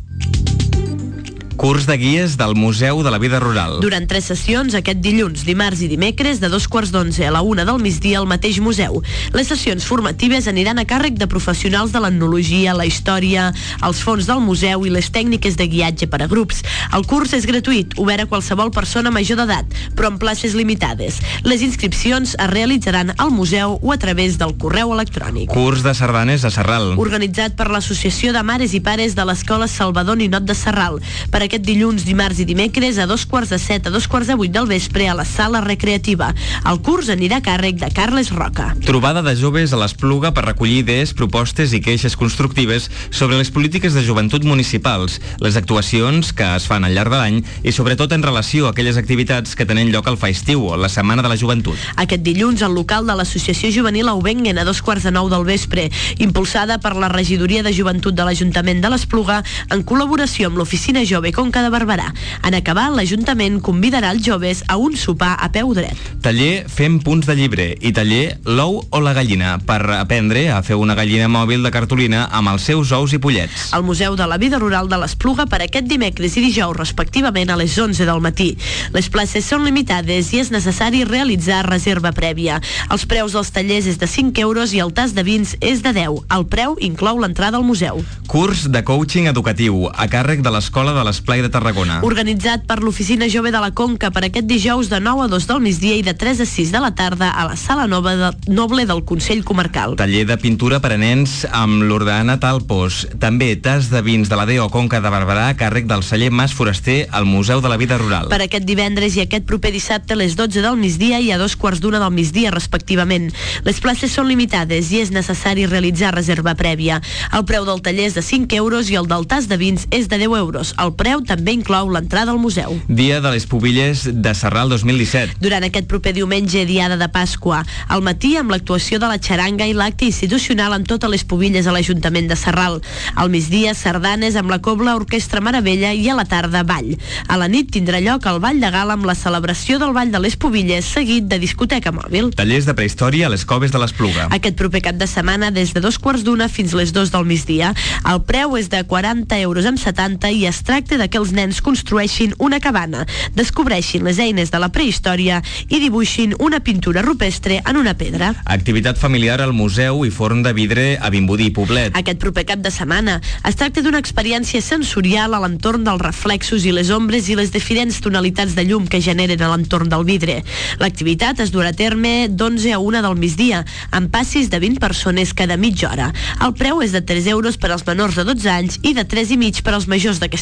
Curs de guies del Museu de la Vida Rural. Durant tres sessions, aquest dilluns, dimarts i dimecres, de dos quarts d'onze a la una del migdia al mateix museu. Les sessions formatives aniran a càrrec de professionals de l'etnologia, la història, els fons del museu i les tècniques de guiatge per a grups. El curs és gratuït, obert a qualsevol persona major d'edat, però amb places limitades. Les inscripcions es realitzaran al museu o a través del correu electrònic. Curs de sardanes a Sarral. Organitzat per l'Associació de Mares i Pares de l'Escola Salvador Ninot de Sarral. Per aquest dilluns, dimarts i dimecres a dos quarts de set a dos quarts de vuit del vespre a la sala recreativa. El curs anirà a càrrec de Carles Roca. Trobada de joves a l'Espluga per recollir idees, propostes i queixes constructives sobre les polítiques de joventut municipals, les actuacions que es fan al llarg de l'any i sobretot en relació a aquelles activitats que tenen lloc al fa estiu, la Setmana de la Joventut. Aquest dilluns al local de l'Associació Juvenil Aubengen a dos quarts de nou del vespre, impulsada per la Regidoria de Joventut de l'Ajuntament de l'Espluga en col·laboració amb l'Oficina Jove Conca de Barberà. En acabar, l'Ajuntament convidarà els joves a un sopar a peu dret. Taller Fem punts de llibre i taller L'ou o la gallina per aprendre a fer una gallina mòbil de cartolina amb els seus ous i pollets. Al Museu de la Vida Rural de l'Espluga per aquest dimecres i dijous respectivament a les onze del matí. Les places són limitades i és necessari realitzar reserva prèvia. Els preus dels tallers és de cinc euros i el tas de vins és de deu. El preu inclou l'entrada al museu. Curs de coaching educatiu a càrrec de l'Escola de l'Esplai de Tarragona. Organitzat per l'Oficina Jove de la Conca per aquest dijous de nou a dos del migdia i de tres a sis de la tarda a la Sala Nova de, Noble del Consell Comarcal. Taller de pintura per a nens amb l'Ordana Talpos. També tas de vins de la D O Conca de Barberà a càrrec del celler Mas Foraster al Museu de la Vida Rural. Per aquest divendres i aquest proper dissabte a les dotze del migdia i a dos quarts d'una del migdia respectivament. Les places són limitades i és necessari realitzar reserva prèvia. El preu del taller és de cinc euros i el del tas de vins és de deu euros. El preu també inclou l'entrada al museu. Dia de les Pubilles de Sarral dos mil disset. Durant aquest proper diumenge, diada de Pasqua, al matí amb l'actuació de la xaranga i l'acte institucional en totes les Pubilles a l'Ajuntament de Sarral. Al migdia, sardanes amb la Cobla Orquestra Meravella i a la tarda, ball. A la nit tindrà lloc el ball de gala amb la celebració del ball de les Pubilles, seguit de discoteca mòbil. Tallers de prehistòria a les Coves de l'Espluga. Aquest proper cap de setmana, des de dos quarts d'una fins les dos del migdia. El preu és de quaranta euros amb setanta i es tracta de que els nens construeixin una cabana, descobreixin les eines de la prehistòria i dibuixin una pintura rupestre en una pedra. Activitat familiar al museu i forn de vidre a Vimbodí i Poblet. Aquest proper cap de setmana es tracta d'una experiència sensorial a l'entorn dels reflexos i les ombres i les diferents tonalitats de llum que generen a l'entorn del vidre. L'activitat es durà a terme d'onze a una del migdia, amb passis de vint persones cada mitja hora. El preu és de tres euros per als menors de dotze anys i de tres i mig per als majors d'aquesta edat.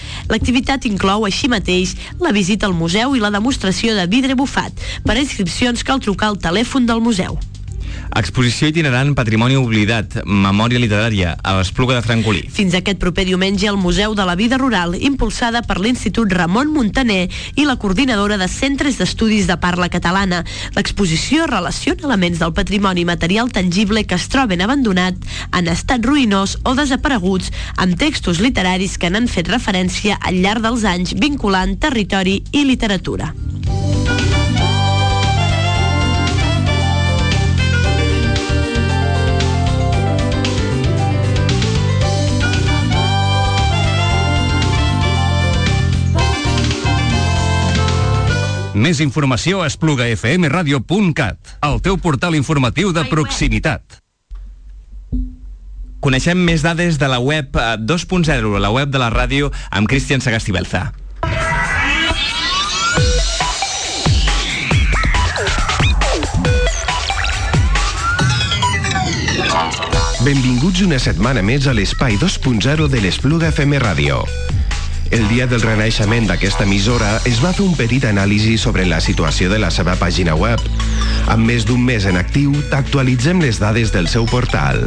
L'activitat inclou així mateix la visita al museu i la demostració de vidre bufat. Per a inscripcions cal trucar al telèfon del museu. Exposició itinerant Patrimoni oblidat, memòria literària, a l'Espluga de Francolí. Fins aquest proper diumenge al Museu de la Vida Rural, impulsada per l'Institut Ramon Muntaner i la Coordinadora de Centres d'Estudis de Parla Catalana. L'exposició relaciona elements del patrimoni material tangible que es troben abandonat, en estat ruïnós o desapareguts, amb textos literaris que n'han fet referència al llarg dels anys, vinculant territori i literatura. Més informació a espluga f m radio punt cat, el teu portal informatiu de proximitat. Coneixem més dades de la web dos punt zero, la web de la ràdio, amb Cristian Sagastibelza. Benvinguts una setmana més a l'espai dos punt zero de l'Espluga F M Ràdio. El dia del renaixement d'aquesta emissora es va fer un petit anàlisi sobre la situació de la seva pàgina web. Amb més d'un mes en actiu, t'actualitzem les dades del seu portal.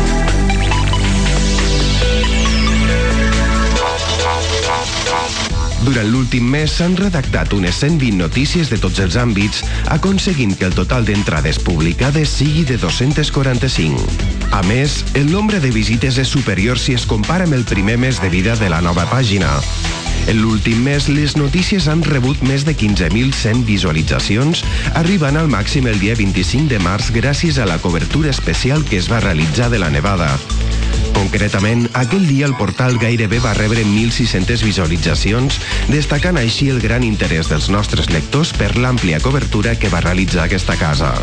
Durant l'últim mes s'han redactat unes cent vint notícies de tots els àmbits, aconseguint que el total d'entrades publicades sigui de dos-cents quaranta-cinc. A més, el nombre de visites és superior si es compara amb el primer mes de vida de la nova pàgina. En l'últim mes, les notícies han rebut més de quinze mil cent visualitzacions, arribant al màxim el dia vint-i-cinc de març gràcies a la cobertura especial que es va realitzar de la nevada. Concretament, aquell dia el portal gairebé va rebre mil sis-centes visualitzacions, destacant així el gran interès dels nostres lectors per l'àmplia cobertura que va realitzar aquesta casa.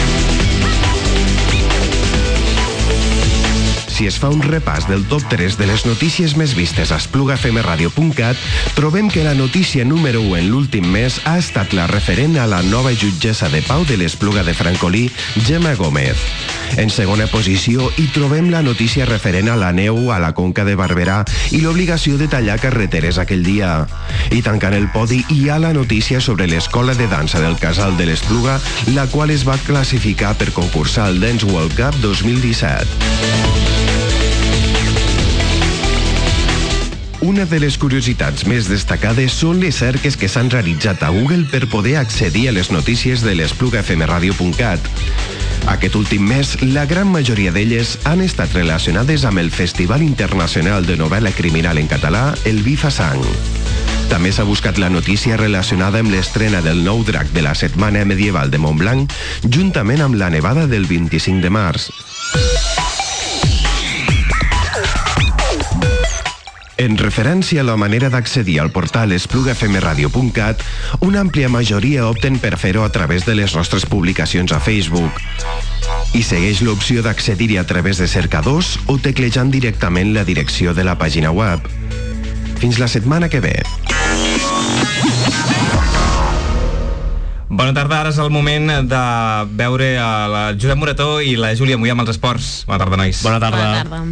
Si es fa un repàs del top tres de les notícies més vistes a espluga f m radio punt cat, trobem que la notícia número u en l'últim mes ha estat la referent a la nova jutgessa de pau de l'Espluga de Francolí, Gemma Gómez. En segona posició hi trobem la notícia referent a la neu a la Conca de Barberà i l'obligació de tallar carreteres aquell dia. I tancant el podi hi ha la notícia sobre l'escola de dansa del Casal de l'Espluga, la qual es va classificar per concursar al Dance World Cup dos mil disset. Una de les curiositats més destacades són les cerques que s'han realitzat a Google per poder accedir a les notícies de l'espluga f m radio punt cat. Aquest últim mes, la gran majoria d'elles han estat relacionades amb el Festival Internacional de Novel·la Criminal en Català, el Bifasang. També s'ha buscat la notícia relacionada amb l'estrena del nou drac de la Setmana Medieval de Montblanc, juntament amb la nevada del vint-i-cinc de març. En referència a la manera d'accedir al portal espluga f m radio punt cat, una àmplia majoria opten per fer-ho a través de les nostres publicacions a Facebook. I segueix l'opció d'accedir-hi a través de cercadors o teclejant directament la direcció de la pàgina web. Fins la setmana que ve. Bona tarda, ara és el moment de veure a la Josep Morató i la Júlia Mollà amb els esports. Bona tarda, nois. Bona tarda. Bona tarda.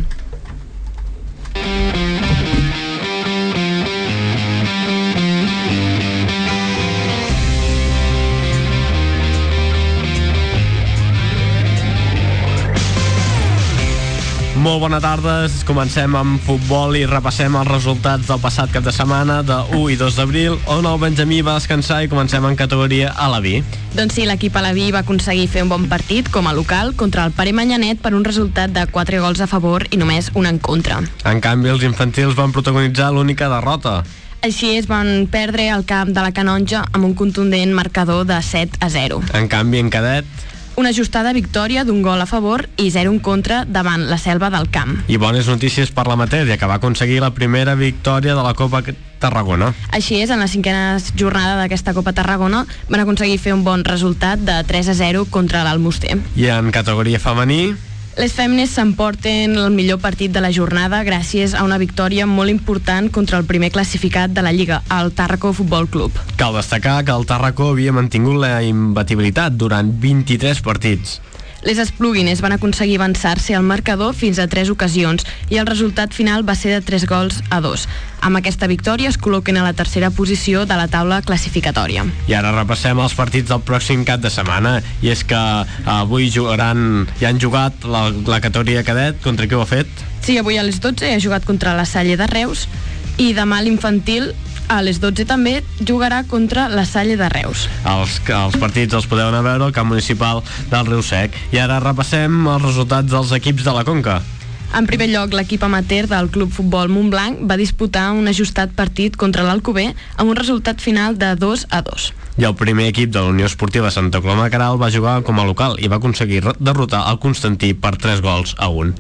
Molt bona tarda, comencem amb futbol i repassem els resultats del passat cap de setmana de u i dos d'abril, on el Benjamí va descansar i comencem en categoria Alaví. Doncs sí, l'equip alaví va aconseguir fer un bon partit com a local contra el Pare Manyanet per un resultat de quatre gols a favor i només un en contra. En canvi, els infantils van protagonitzar l'única derrota. Així es van perdre al camp de la Canonja amb un contundent marcador de set a zero. En canvi, en cadet, una ajustada victòria d'un gol a favor i zero en contra davant la Selva del Camp. I bones notícies per l'amateur, ja que va aconseguir la primera victòria de la Copa Tarragona. Així és, en la cinquena jornada d'aquesta Copa Tarragona van aconseguir fer un bon resultat de tres a zero contra l'Almoster. I en categoria femení, les fèmines s'emporten el millor partit de la jornada gràcies a una victòria molt important contra el primer classificat de la Lliga, el Tàrraco Futbol Club. Cal destacar que el Tàrraco havia mantingut la imbatibilitat durant vint-i-tres partits. Les Espluguines van aconseguir avançar-se al marcador fins a tres ocasions i el resultat final va ser de tres gols a dos. Amb aquesta victòria es col·loquen a la tercera posició de la taula classificatòria. I ara repassem els partits del pròxim cap de setmana, i és que avui jugaran, ja han jugat la, la categoria cadet. Contra qui ho ha fet? Sí, avui a les dotze ha jugat contra la Salle de Reus i demà l'infantil a les dotze també jugarà contra la Salle de Reus. Els, els partits els podeu anar a veure al camp municipal del Riu Sec. I ara repassem els resultats dels equips de la Conca. En primer lloc, l'equip amateur del Club Futbol Montblanc va disputar un ajustat partit contra l'Alcover amb un resultat final de dos a dos. I el primer equip de la Unió Esportiva Santa Coloma de Queralt va jugar com a local i va aconseguir derrotar el Constantí per tres gols a un.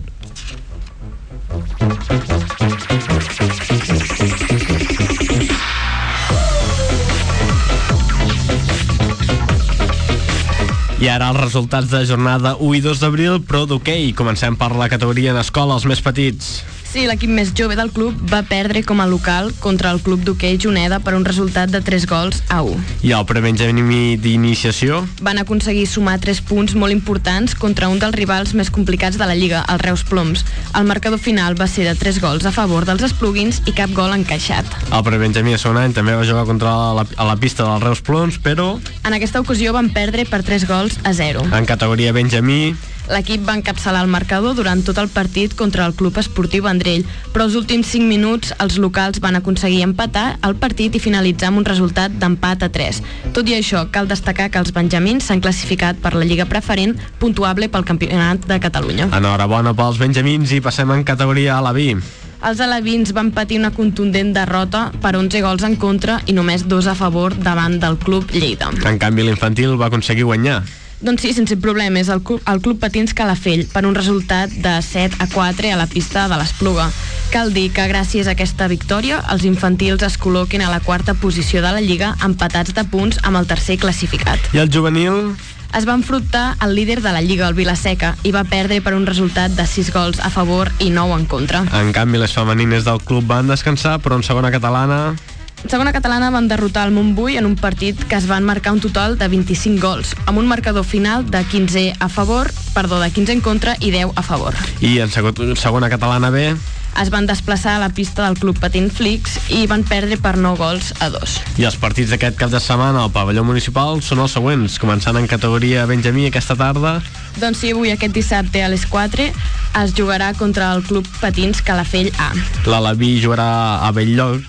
I ara els resultats de jornada u i dos d'abril, però d'hoquei. Comencem per la categoria d'escola, els més petits. Sí, l'equip més jove del club va perdre com a local contra el club d'hoquei Juneda per un resultat de tres gols a un. I el prebenjamí d'iniciació? Van aconseguir sumar tres punts molt importants contra un dels rivals més complicats de la Lliga, el Reus Ploms. El marcador final va ser de tres gols a favor dels Espluguins i cap gol encaixat. El prebenjamí de segon any també va jugar contra la, a la pista del Reus Ploms, però... En aquesta ocasió van perdre per tres gols a zero. En categoria benjamí... L'equip va encapçalar el marcador durant tot el partit contra el Club Esportiu Vendrell, però els últims cinc minuts els locals van aconseguir empatar el partit i finalitzar amb un resultat d'empat a tres. Tot i això, cal destacar que els benjamins s'han classificat per la Lliga Preferent, puntuable pel Campionat de Catalunya. Enhorabona pels benjamins i passem en categoria alaví. Els alevins van patir una contundent derrota per onze gols en contra i només dos a favor davant del Club Lleida. En canvi, l'infantil va aconseguir guanyar. Doncs sí, sense problemes, el club, el club Patins Calafell per un resultat de set a quatre a la pista de l'Espluga. Cal dir que gràcies a aquesta victòria els infantils es col·loquen a la quarta posició de la Lliga empatats de punts amb el tercer classificat. I el juvenil? Es va enfrontar al líder de la Lliga, el Vilaseca, i va perdre per un resultat de sis gols a favor i nou en contra. En canvi, les femenines del club van descansar, però en segona catalana... En segona catalana van derrotar el Montbui en un partit que es van marcar un total de vint-i-cinc gols, amb un marcador final de quinze a favor, perdó, de quinze en contra i deu a favor. I en segona catalana B... Es van desplaçar a la pista del Club Patins Flix i van perdre per nou gols a dos. I els partits d'aquest cap de setmana al pavelló municipal són els següents, començant en categoria benjamí aquesta tarda. Doncs sí, avui aquest dissabte a les quatre es jugarà contra el Club Patins Calafell A. L'Alaví jugarà a Belllloc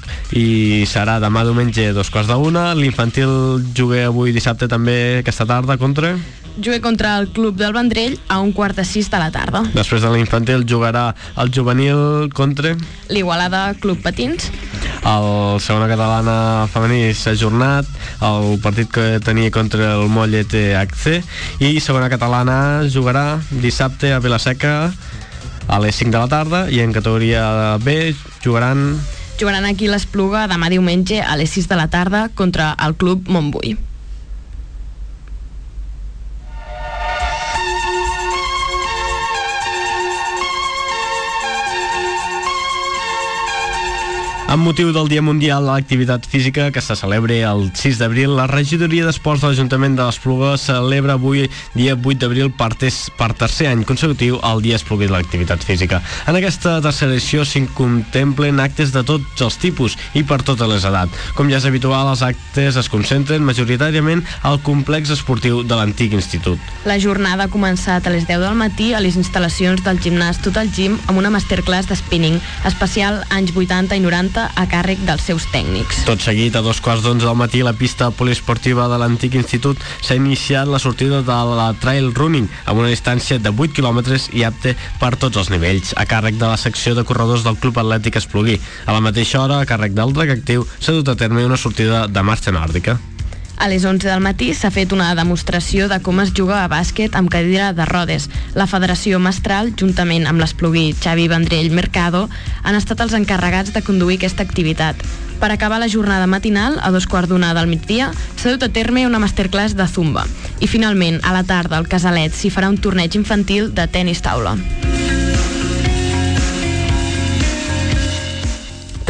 i serà demà diumenge a dos quarts d'una. L'infantil juga avui dissabte també aquesta tarda contra... Juga contra el Club del Vendrell a un quart de sis de la tarda. Després de l'infantil jugarà el juvenil contra... l'Igualada Club Patins. El segona catalana femení s'ha ajornat, el partit que tenia contra el Mollet H C, i segona catalana jugarà dissabte a Vilaseca a les cinc de la tarda, i en categoria B jugaran... Jugaran aquí l'Espluga demà diumenge a les sis de la tarda contra el Club Montbui. Amb motiu del Dia Mundial de l'Activitat Física, que se celebra el sis d'abril, la Regidoria d'Esports de l'Ajuntament de l'Espluga celebra avui, dia vuit d'abril, per, per tercer any consecutiu, el Dia Espluguer de l'Activitat Física. En aquesta tercera edició s'hi contemplen actes de tots els tipus i per totes les edats. Com ja és habitual, els actes es concentren majoritàriament al complex esportiu de l'antic institut. La jornada ha començat a les deu del matí a les instal·lacions del gimnàs Total Gym amb una masterclass de spinning especial anys vuitanta i noranta a càrrec dels seus tècnics. Tot seguit, a dos quarts d'onze del matí, la pista poliesportiva de l'antic institut s'ha iniciat la sortida de la trail running amb una distància de vuit quilòmetres i apte per tots els nivells, a càrrec de la secció de corredors del Club Atlètic Espluguí. A la mateixa hora, a càrrec del Drac Actiu, s'ha dut a terme una sortida de marxa nòrdica. A les onze del matí s'ha fet una demostració de com es juga a bàsquet amb cadira de rodes. La Federació Mestral, juntament amb l'Espluguí Xavi Vendrell Mercado, han estat els encarregats de conduir aquesta activitat. Per acabar la jornada matinal, a dos quarts d'una del migdia, s'ha dut a terme una masterclass de zumba. I finalment, a la tarda, al Casalet, s'hi farà un torneig infantil de tenis taula.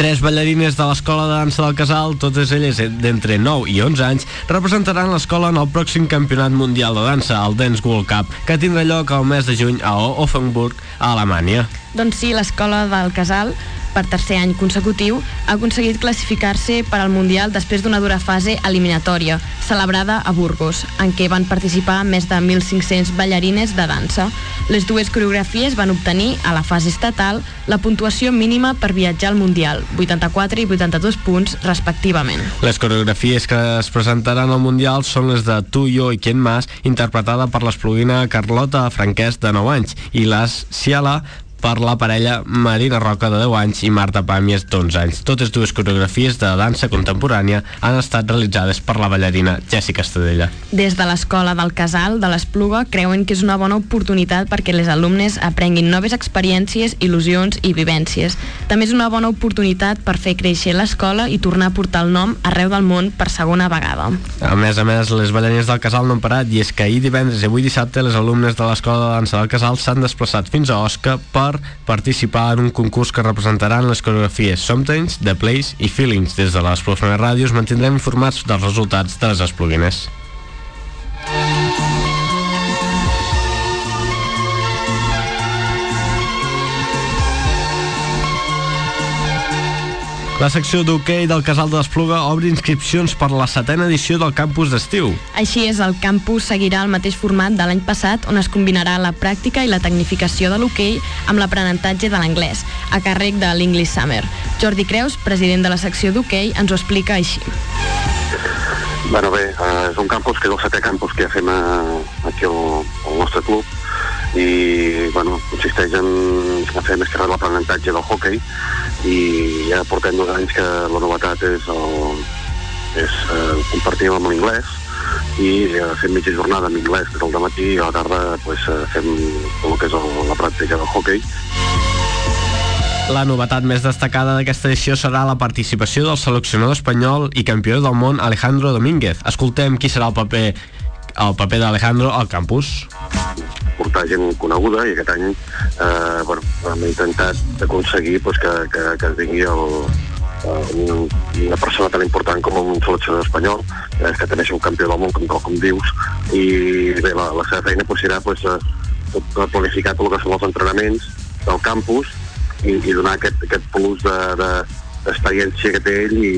Tres ballarines de l'Escola de Dansa del Casal, totes elles d'entre nou i onze anys, representaran l'escola en el pròxim Campionat Mundial de Dansa, el Dance World Cup, que tindrà lloc al mes de juny a Offenburg, a Alemanya. Doncs sí, l'Escola del Casal, per tercer any consecutiu, ha aconseguit classificar-se per al Mundial després d'una dura fase eliminatòria, celebrada a Burgos, en què van participar més de mil cinc-cents ballarines de dansa. Les dues coreografies van obtenir, a la fase estatal, la puntuació mínima per viatjar al Mundial, vuitanta-quatre i vuitanta-dos punts, respectivament. Les coreografies que es presentaran al Mundial són les de Tu, jo i Quién más, interpretada per l'espluguina Carlota Franquès, de nou anys, i les Ciala, per la parella Marina Roca, de deu anys, i Marta Pàmies, d'onze anys. Totes dues coreografies de dansa contemporània han estat realitzades per la ballarina Jessica Estadella. Des de l'Escola del Casal de l'Espluga creuen que és una bona oportunitat perquè les alumnes aprenguin noves experiències, il·lusions i vivències. També és una bona oportunitat per fer créixer l'escola i tornar a portar el nom arreu del món per segona vegada. A més a més, les ballarines del Casal no han parat, i és que ahir divendres i avui dissabte les alumnes de l'Escola de Dansa del Casal s'han desplaçat fins a Osca per participar en un concurs que representaran les coreografies Sometimes, The Place i Feelings. Des de l'Espluga F M Ràdio us mantindrem informats dels resultats de les espluguines. La secció d'hoquei del Casal de l'Espluga obre inscripcions per la setena edició del campus d'estiu. Així és, el campus seguirà el mateix format de l'any passat, on es combinarà la pràctica i la tecnificació de l'hoquei amb l'aprenentatge de l'anglès, a càrrec de l'English Summer. Jordi Creus, president de la secció d'hoquei, ens ho explica així. Bueno, bé, és un campus que és el setè campus que ja fem aquí al, al nostre club, i bueno, consisteix en a fer més que res l'aprenentatge del hoquei, i ja portem dos anys que la novetat és, el, és eh, compartir amb l'anglès, i eh, fem mitja jornada amb anglès des del dematí, i a la tarda pues, eh, fem el que és el, la pràctica del hoquei. La novetat més destacada d'aquesta edició serà la participació del seleccionador espanyol i campió del món Alejandro Domínguez. Escoltem qui serà el paper el paper d'Alejandro al campus. Portar gent coneguda, i aquest any eh, bueno, hem intentat aconseguir pues, que, que, que es vingui el, un, una persona tan important com un seleccionador espanyol, eh, que també és un campió del món, com, com dius, i bé, la, la seva feina pues, serà pues, tot planificar tot el que són els entrenaments del campus, i, i donar aquest, aquest plus de, de, d'experiència que té ell. I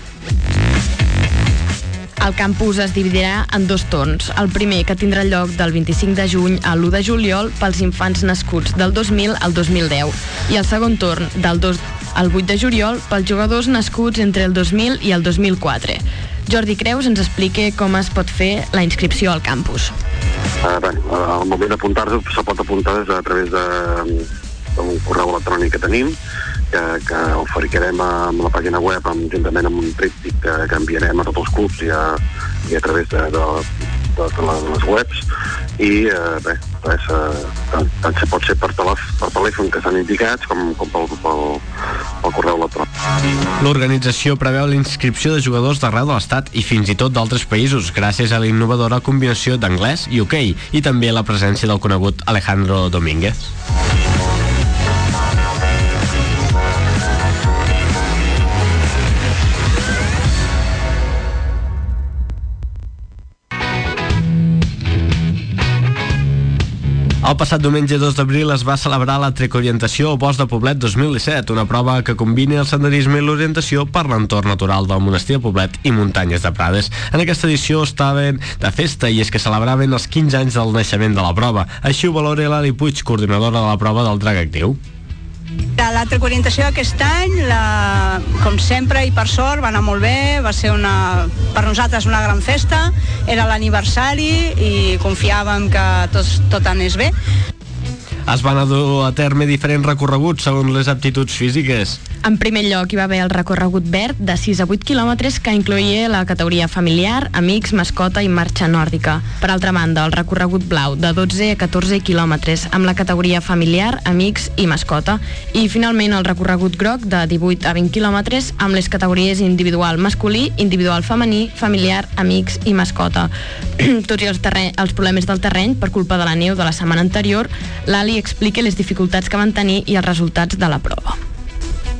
el campus es dividirà en dos torns. El primer, que tindrà lloc del vint-i-cinc de juny a l'u de juliol pels infants nascuts del dos mil al dos mil deu, i el segon torn, del dos al vuit de juliol, pels jugadors nascuts entre el dos mil i el dos mil quatre. Jordi Creus ens explica com es pot fer la inscripció al campus. Uh, bé, al moment d'apuntar-se se pot apuntar des a través de, d'un correu electrònic que tenim, que, que oferirem amb la pàgina web, amb, juntament amb un tríptic que, que enviarem a tots els clubs i a, i a través de, de, de, de les webs, i eh, bé, res, eh, tant, tant se pot ser per, telèf per telèfon que estan indicats com, com pel, pel, pel correu electrònic. L'organització preveu la inscripció de jugadors d'arreu de l'Estat i fins i tot d'altres països, gràcies a la innovadora combinació d'anglès i hoquei, i també la presència del conegut Alejandro Domínguez. El passat diumenge dos d'abril es va celebrar la Trecorientació al Bosc de Poblet dos mil disset, una prova que combina el senderisme i l'orientació per l'entorn natural del monestir de Poblet i muntanyes de Prades. En aquesta edició estaven de festa, i és que celebraven els quinze anys del naixement de la prova. Així ho valora l'Ali Puig, coordinadora de la prova del Drac Actiu. La Trecorientació d'aquest any, la, com sempre i per sort, va anar molt bé, va ser una, per nosaltres una gran festa, era l'aniversari i confiàvem que tot, tot anés bé. Es van dur a terme diferents recorreguts segons les aptituds físiques. En primer lloc hi va haver el recorregut verd de sis a vuit quilòmetres, que incloïa la categoria familiar, amics, mascota i marxa nòrdica. Per altra banda, el recorregut blau de dotze a catorze quilòmetres amb la categoria familiar, amics i mascota. I finalment el recorregut groc de divuit a vint quilòmetres amb les categories individual masculí, individual femení, familiar, amics i mascota. Tots i els, terreny, els problemes del terreny per culpa de la neu de la setmana anterior, l'Ali explica les dificultats que van tenir i els resultats de la prova.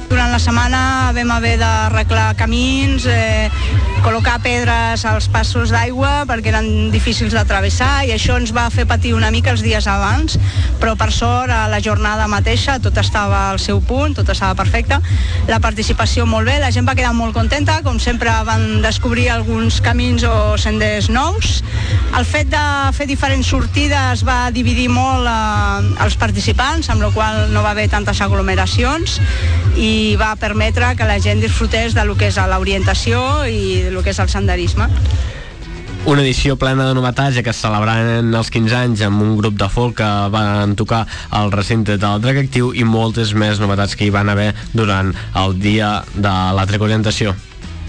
Durant la setmana vam haver d'arreglar camins, eh, col·locar pedres als passos d'aigua perquè eren difícils de travessar i això ens va fer patir una mica els dies abans, però per sort a la jornada mateixa tot estava al seu punt, tot estava perfecte. La participació molt bé, la gent va quedar molt contenta, com sempre van descobrir alguns camins o senders nous. El fet de fer diferents sortides va dividir molt eh, els participants, amb la qual cosa no va haver tantes aglomeracions i va permetre que la gent disfrutés de lo que és l'orientació i de lo que és el senderisme. Una edició plena de novetats, ja que es celebraran els quinze anys amb un grup de folk que van tocar al recinte del Drac Actiu i moltes més novetats que hi van haver durant el dia de la Trek Orientació.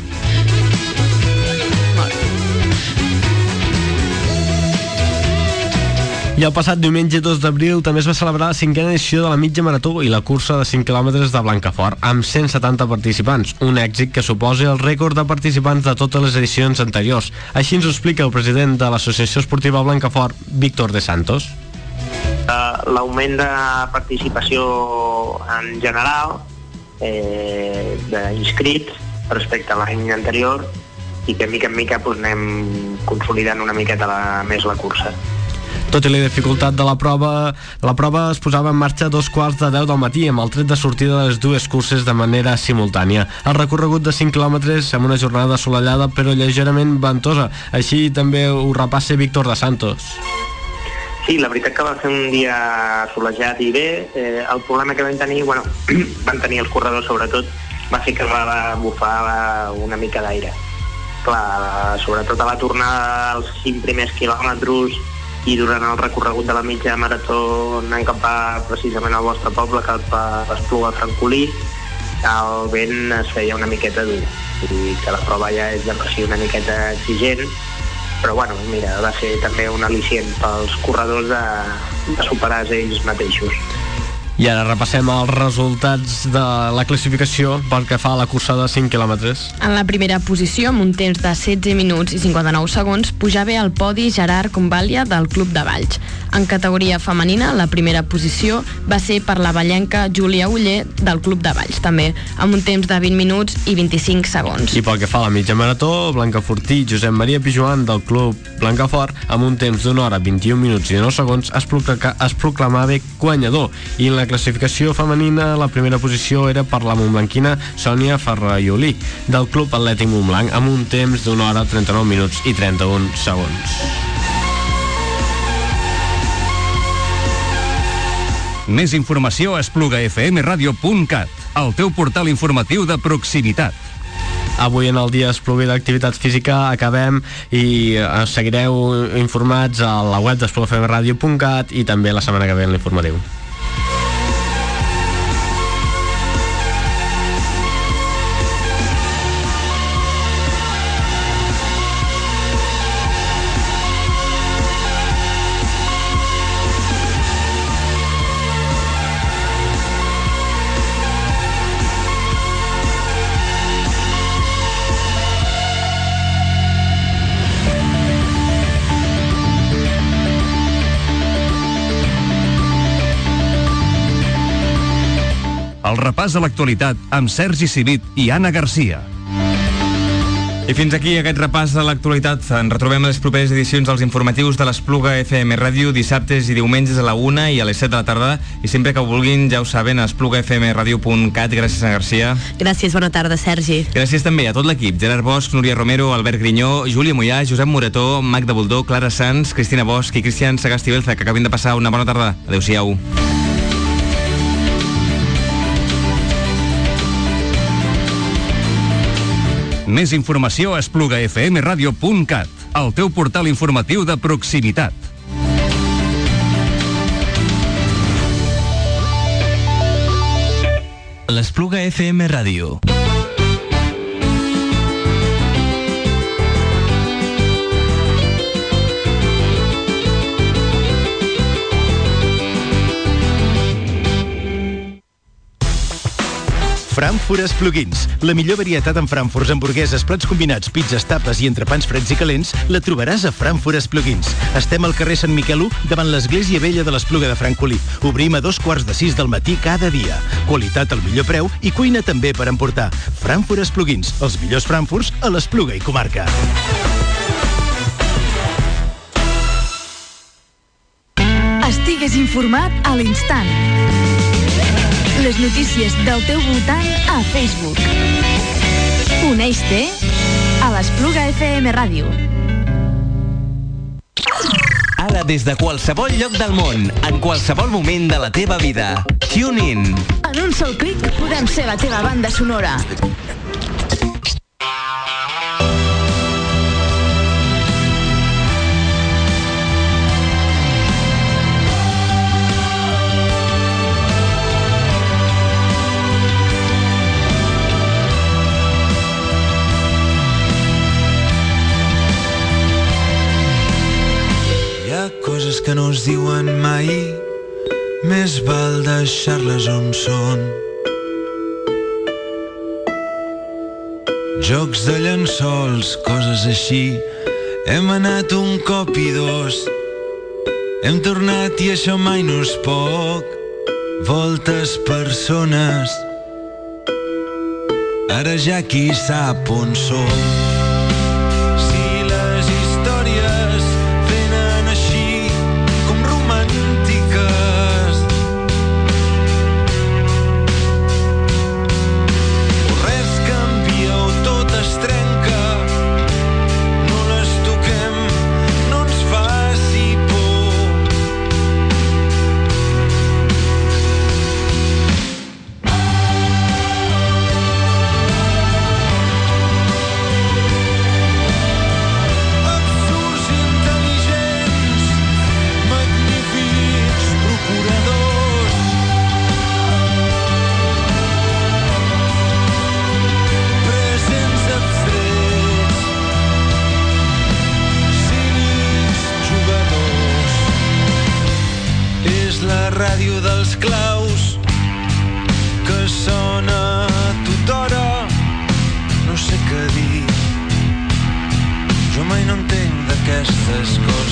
I el passat diumenge dos d'abril també es va celebrar la cinquena edició de la mitja marató i la cursa de cinc quilòmetres de Blancafort, amb cent setanta participants, un èxit que suposa el rècord de participants de totes les edicions anteriors. Així ens ho explica el president de l'Associació Esportiva Blancafort, Víctor de Santos. L'augment de participació en general eh, d'inscrits respecte a l'any anterior i que mica en mica doncs, anem consolidant una miqueta la, més la cursa. Tot i la dificultat de la prova, la prova es posava en marxa a dos quarts de deu del matí amb el tret de sortida de les dues curses de manera simultània. El recorregut de cinc quilòmetres amb una jornada assolellada però lleugerament ventosa. Així també ho repassa Víctor de Santos. Sí, la veritat que va ser un dia assolejat i bé. Eh, el problema que vam tenir, bueno, van tenir els corredors sobretot, va ser que va bufar una mica d'aire. Clar, sobretot a la tornada als cinc primers quilòmetres i durant el recorregut de la mitja marató anant cap a precisament al vostre poble, cap a l'Espluga Francolí, el vent es feia una miqueta dur i que la prova ja és de per si una miqueta exigent, però bueno, mira, va ser també un al·licient pels corredors de, de superar ells mateixos. I ara repassem els resultats de la classificació pel que fa a la cursa de cinc quilòmetres. En la primera posició, amb un temps de setze minuts i cinquanta-nou segons, pujava al podi Gerard Convàlia del Club de Valls. En categoria femenina, la primera posició va ser per la vallenca Júlia Uller del Club de Valls, també, amb un temps de vint minuts i vint-i-cinc segons. I pel que fa a la mitja marató, Blancafortí Josep Maria Pijuan del Club Blancafort, amb un temps d'una hora, vint-i-un minuts i dinou segons, es, proclama, es proclamava guanyador. I en la classificació femenina, la primera posició era per la montblanquina Sònia Ferraiolí del Club Atlètic Montblanc, amb un temps d'una hora, trenta-nou minuts i trenta-un segons. Més informació a espluga f m radio punt cat, el teu portal informatiu de proximitat. Avui en el dia Espluga d'activitat física acabem i eh, seguireu informats a la web d'espluga f m radio punt cat i també la setmana que ve en l'informatiu. El repàs a l'actualitat amb Sergi Civit i Anna Garcia. I fins aquí aquest repàs de l'actualitat. Ens retrobem a les properes edicions dels informatius de l'Espluga F M Ràdio dissabtes i diumenges a la una i a les set de la tarda i sempre que ho vulguin, ja ho saben, a espluga f m radio punt cat. Gràcies, Anna Garcia. Gràcies, bona tarda, Sergi. Gràcies també a tot l'equip. Gerard Bosch, Núria Romero, Albert Grinyó, Júlia Mollà, Josep Morató, Magda Boldó, Clara Sanz, Cristina Bosch i Cristian Sagasti Belza, que acabin de passar una bona tarda. Adéu-siau. Més informació a espluga f m radio punt cat, el teu portal informatiu de proximitat. L'Espluga F M Ràdio. Frankfurt Plugins. La millor varietat en frankfurts, hamburgueses, plats combinats, pizzas, tapes i entrepans freds i calents la trobaràs a Frankfurt Plugins. Estem al carrer Sant Miquel u, davant l'església vella de l'Espluga de Francolí. Obrim a dos quarts de sis del matí cada dia. Qualitat al millor preu i cuina també per emportar. Frankfurt Plugins, els millors frankfurts a l'Espluga i comarca. Estigues informat a l'instant. Les notícies del teu voltant a Facebook. Uneix-te a l'Espluga F M Ràdio. Ara des de qualsevol lloc del món, en qualsevol moment de la teva vida. Tune in. En un sol clic podem ser la teva banda sonora. Coses que no es diuen mai, més val deixar-les on són. Jocs de llençols, coses així, hem anat un cop i dos, hem tornat i això mai no és poc. Voltes, persones, ara ja qui sap on som. Ràdio dels claus que sona a tota hora, no sé què dir, jo mai no entenc d'aquestes coses.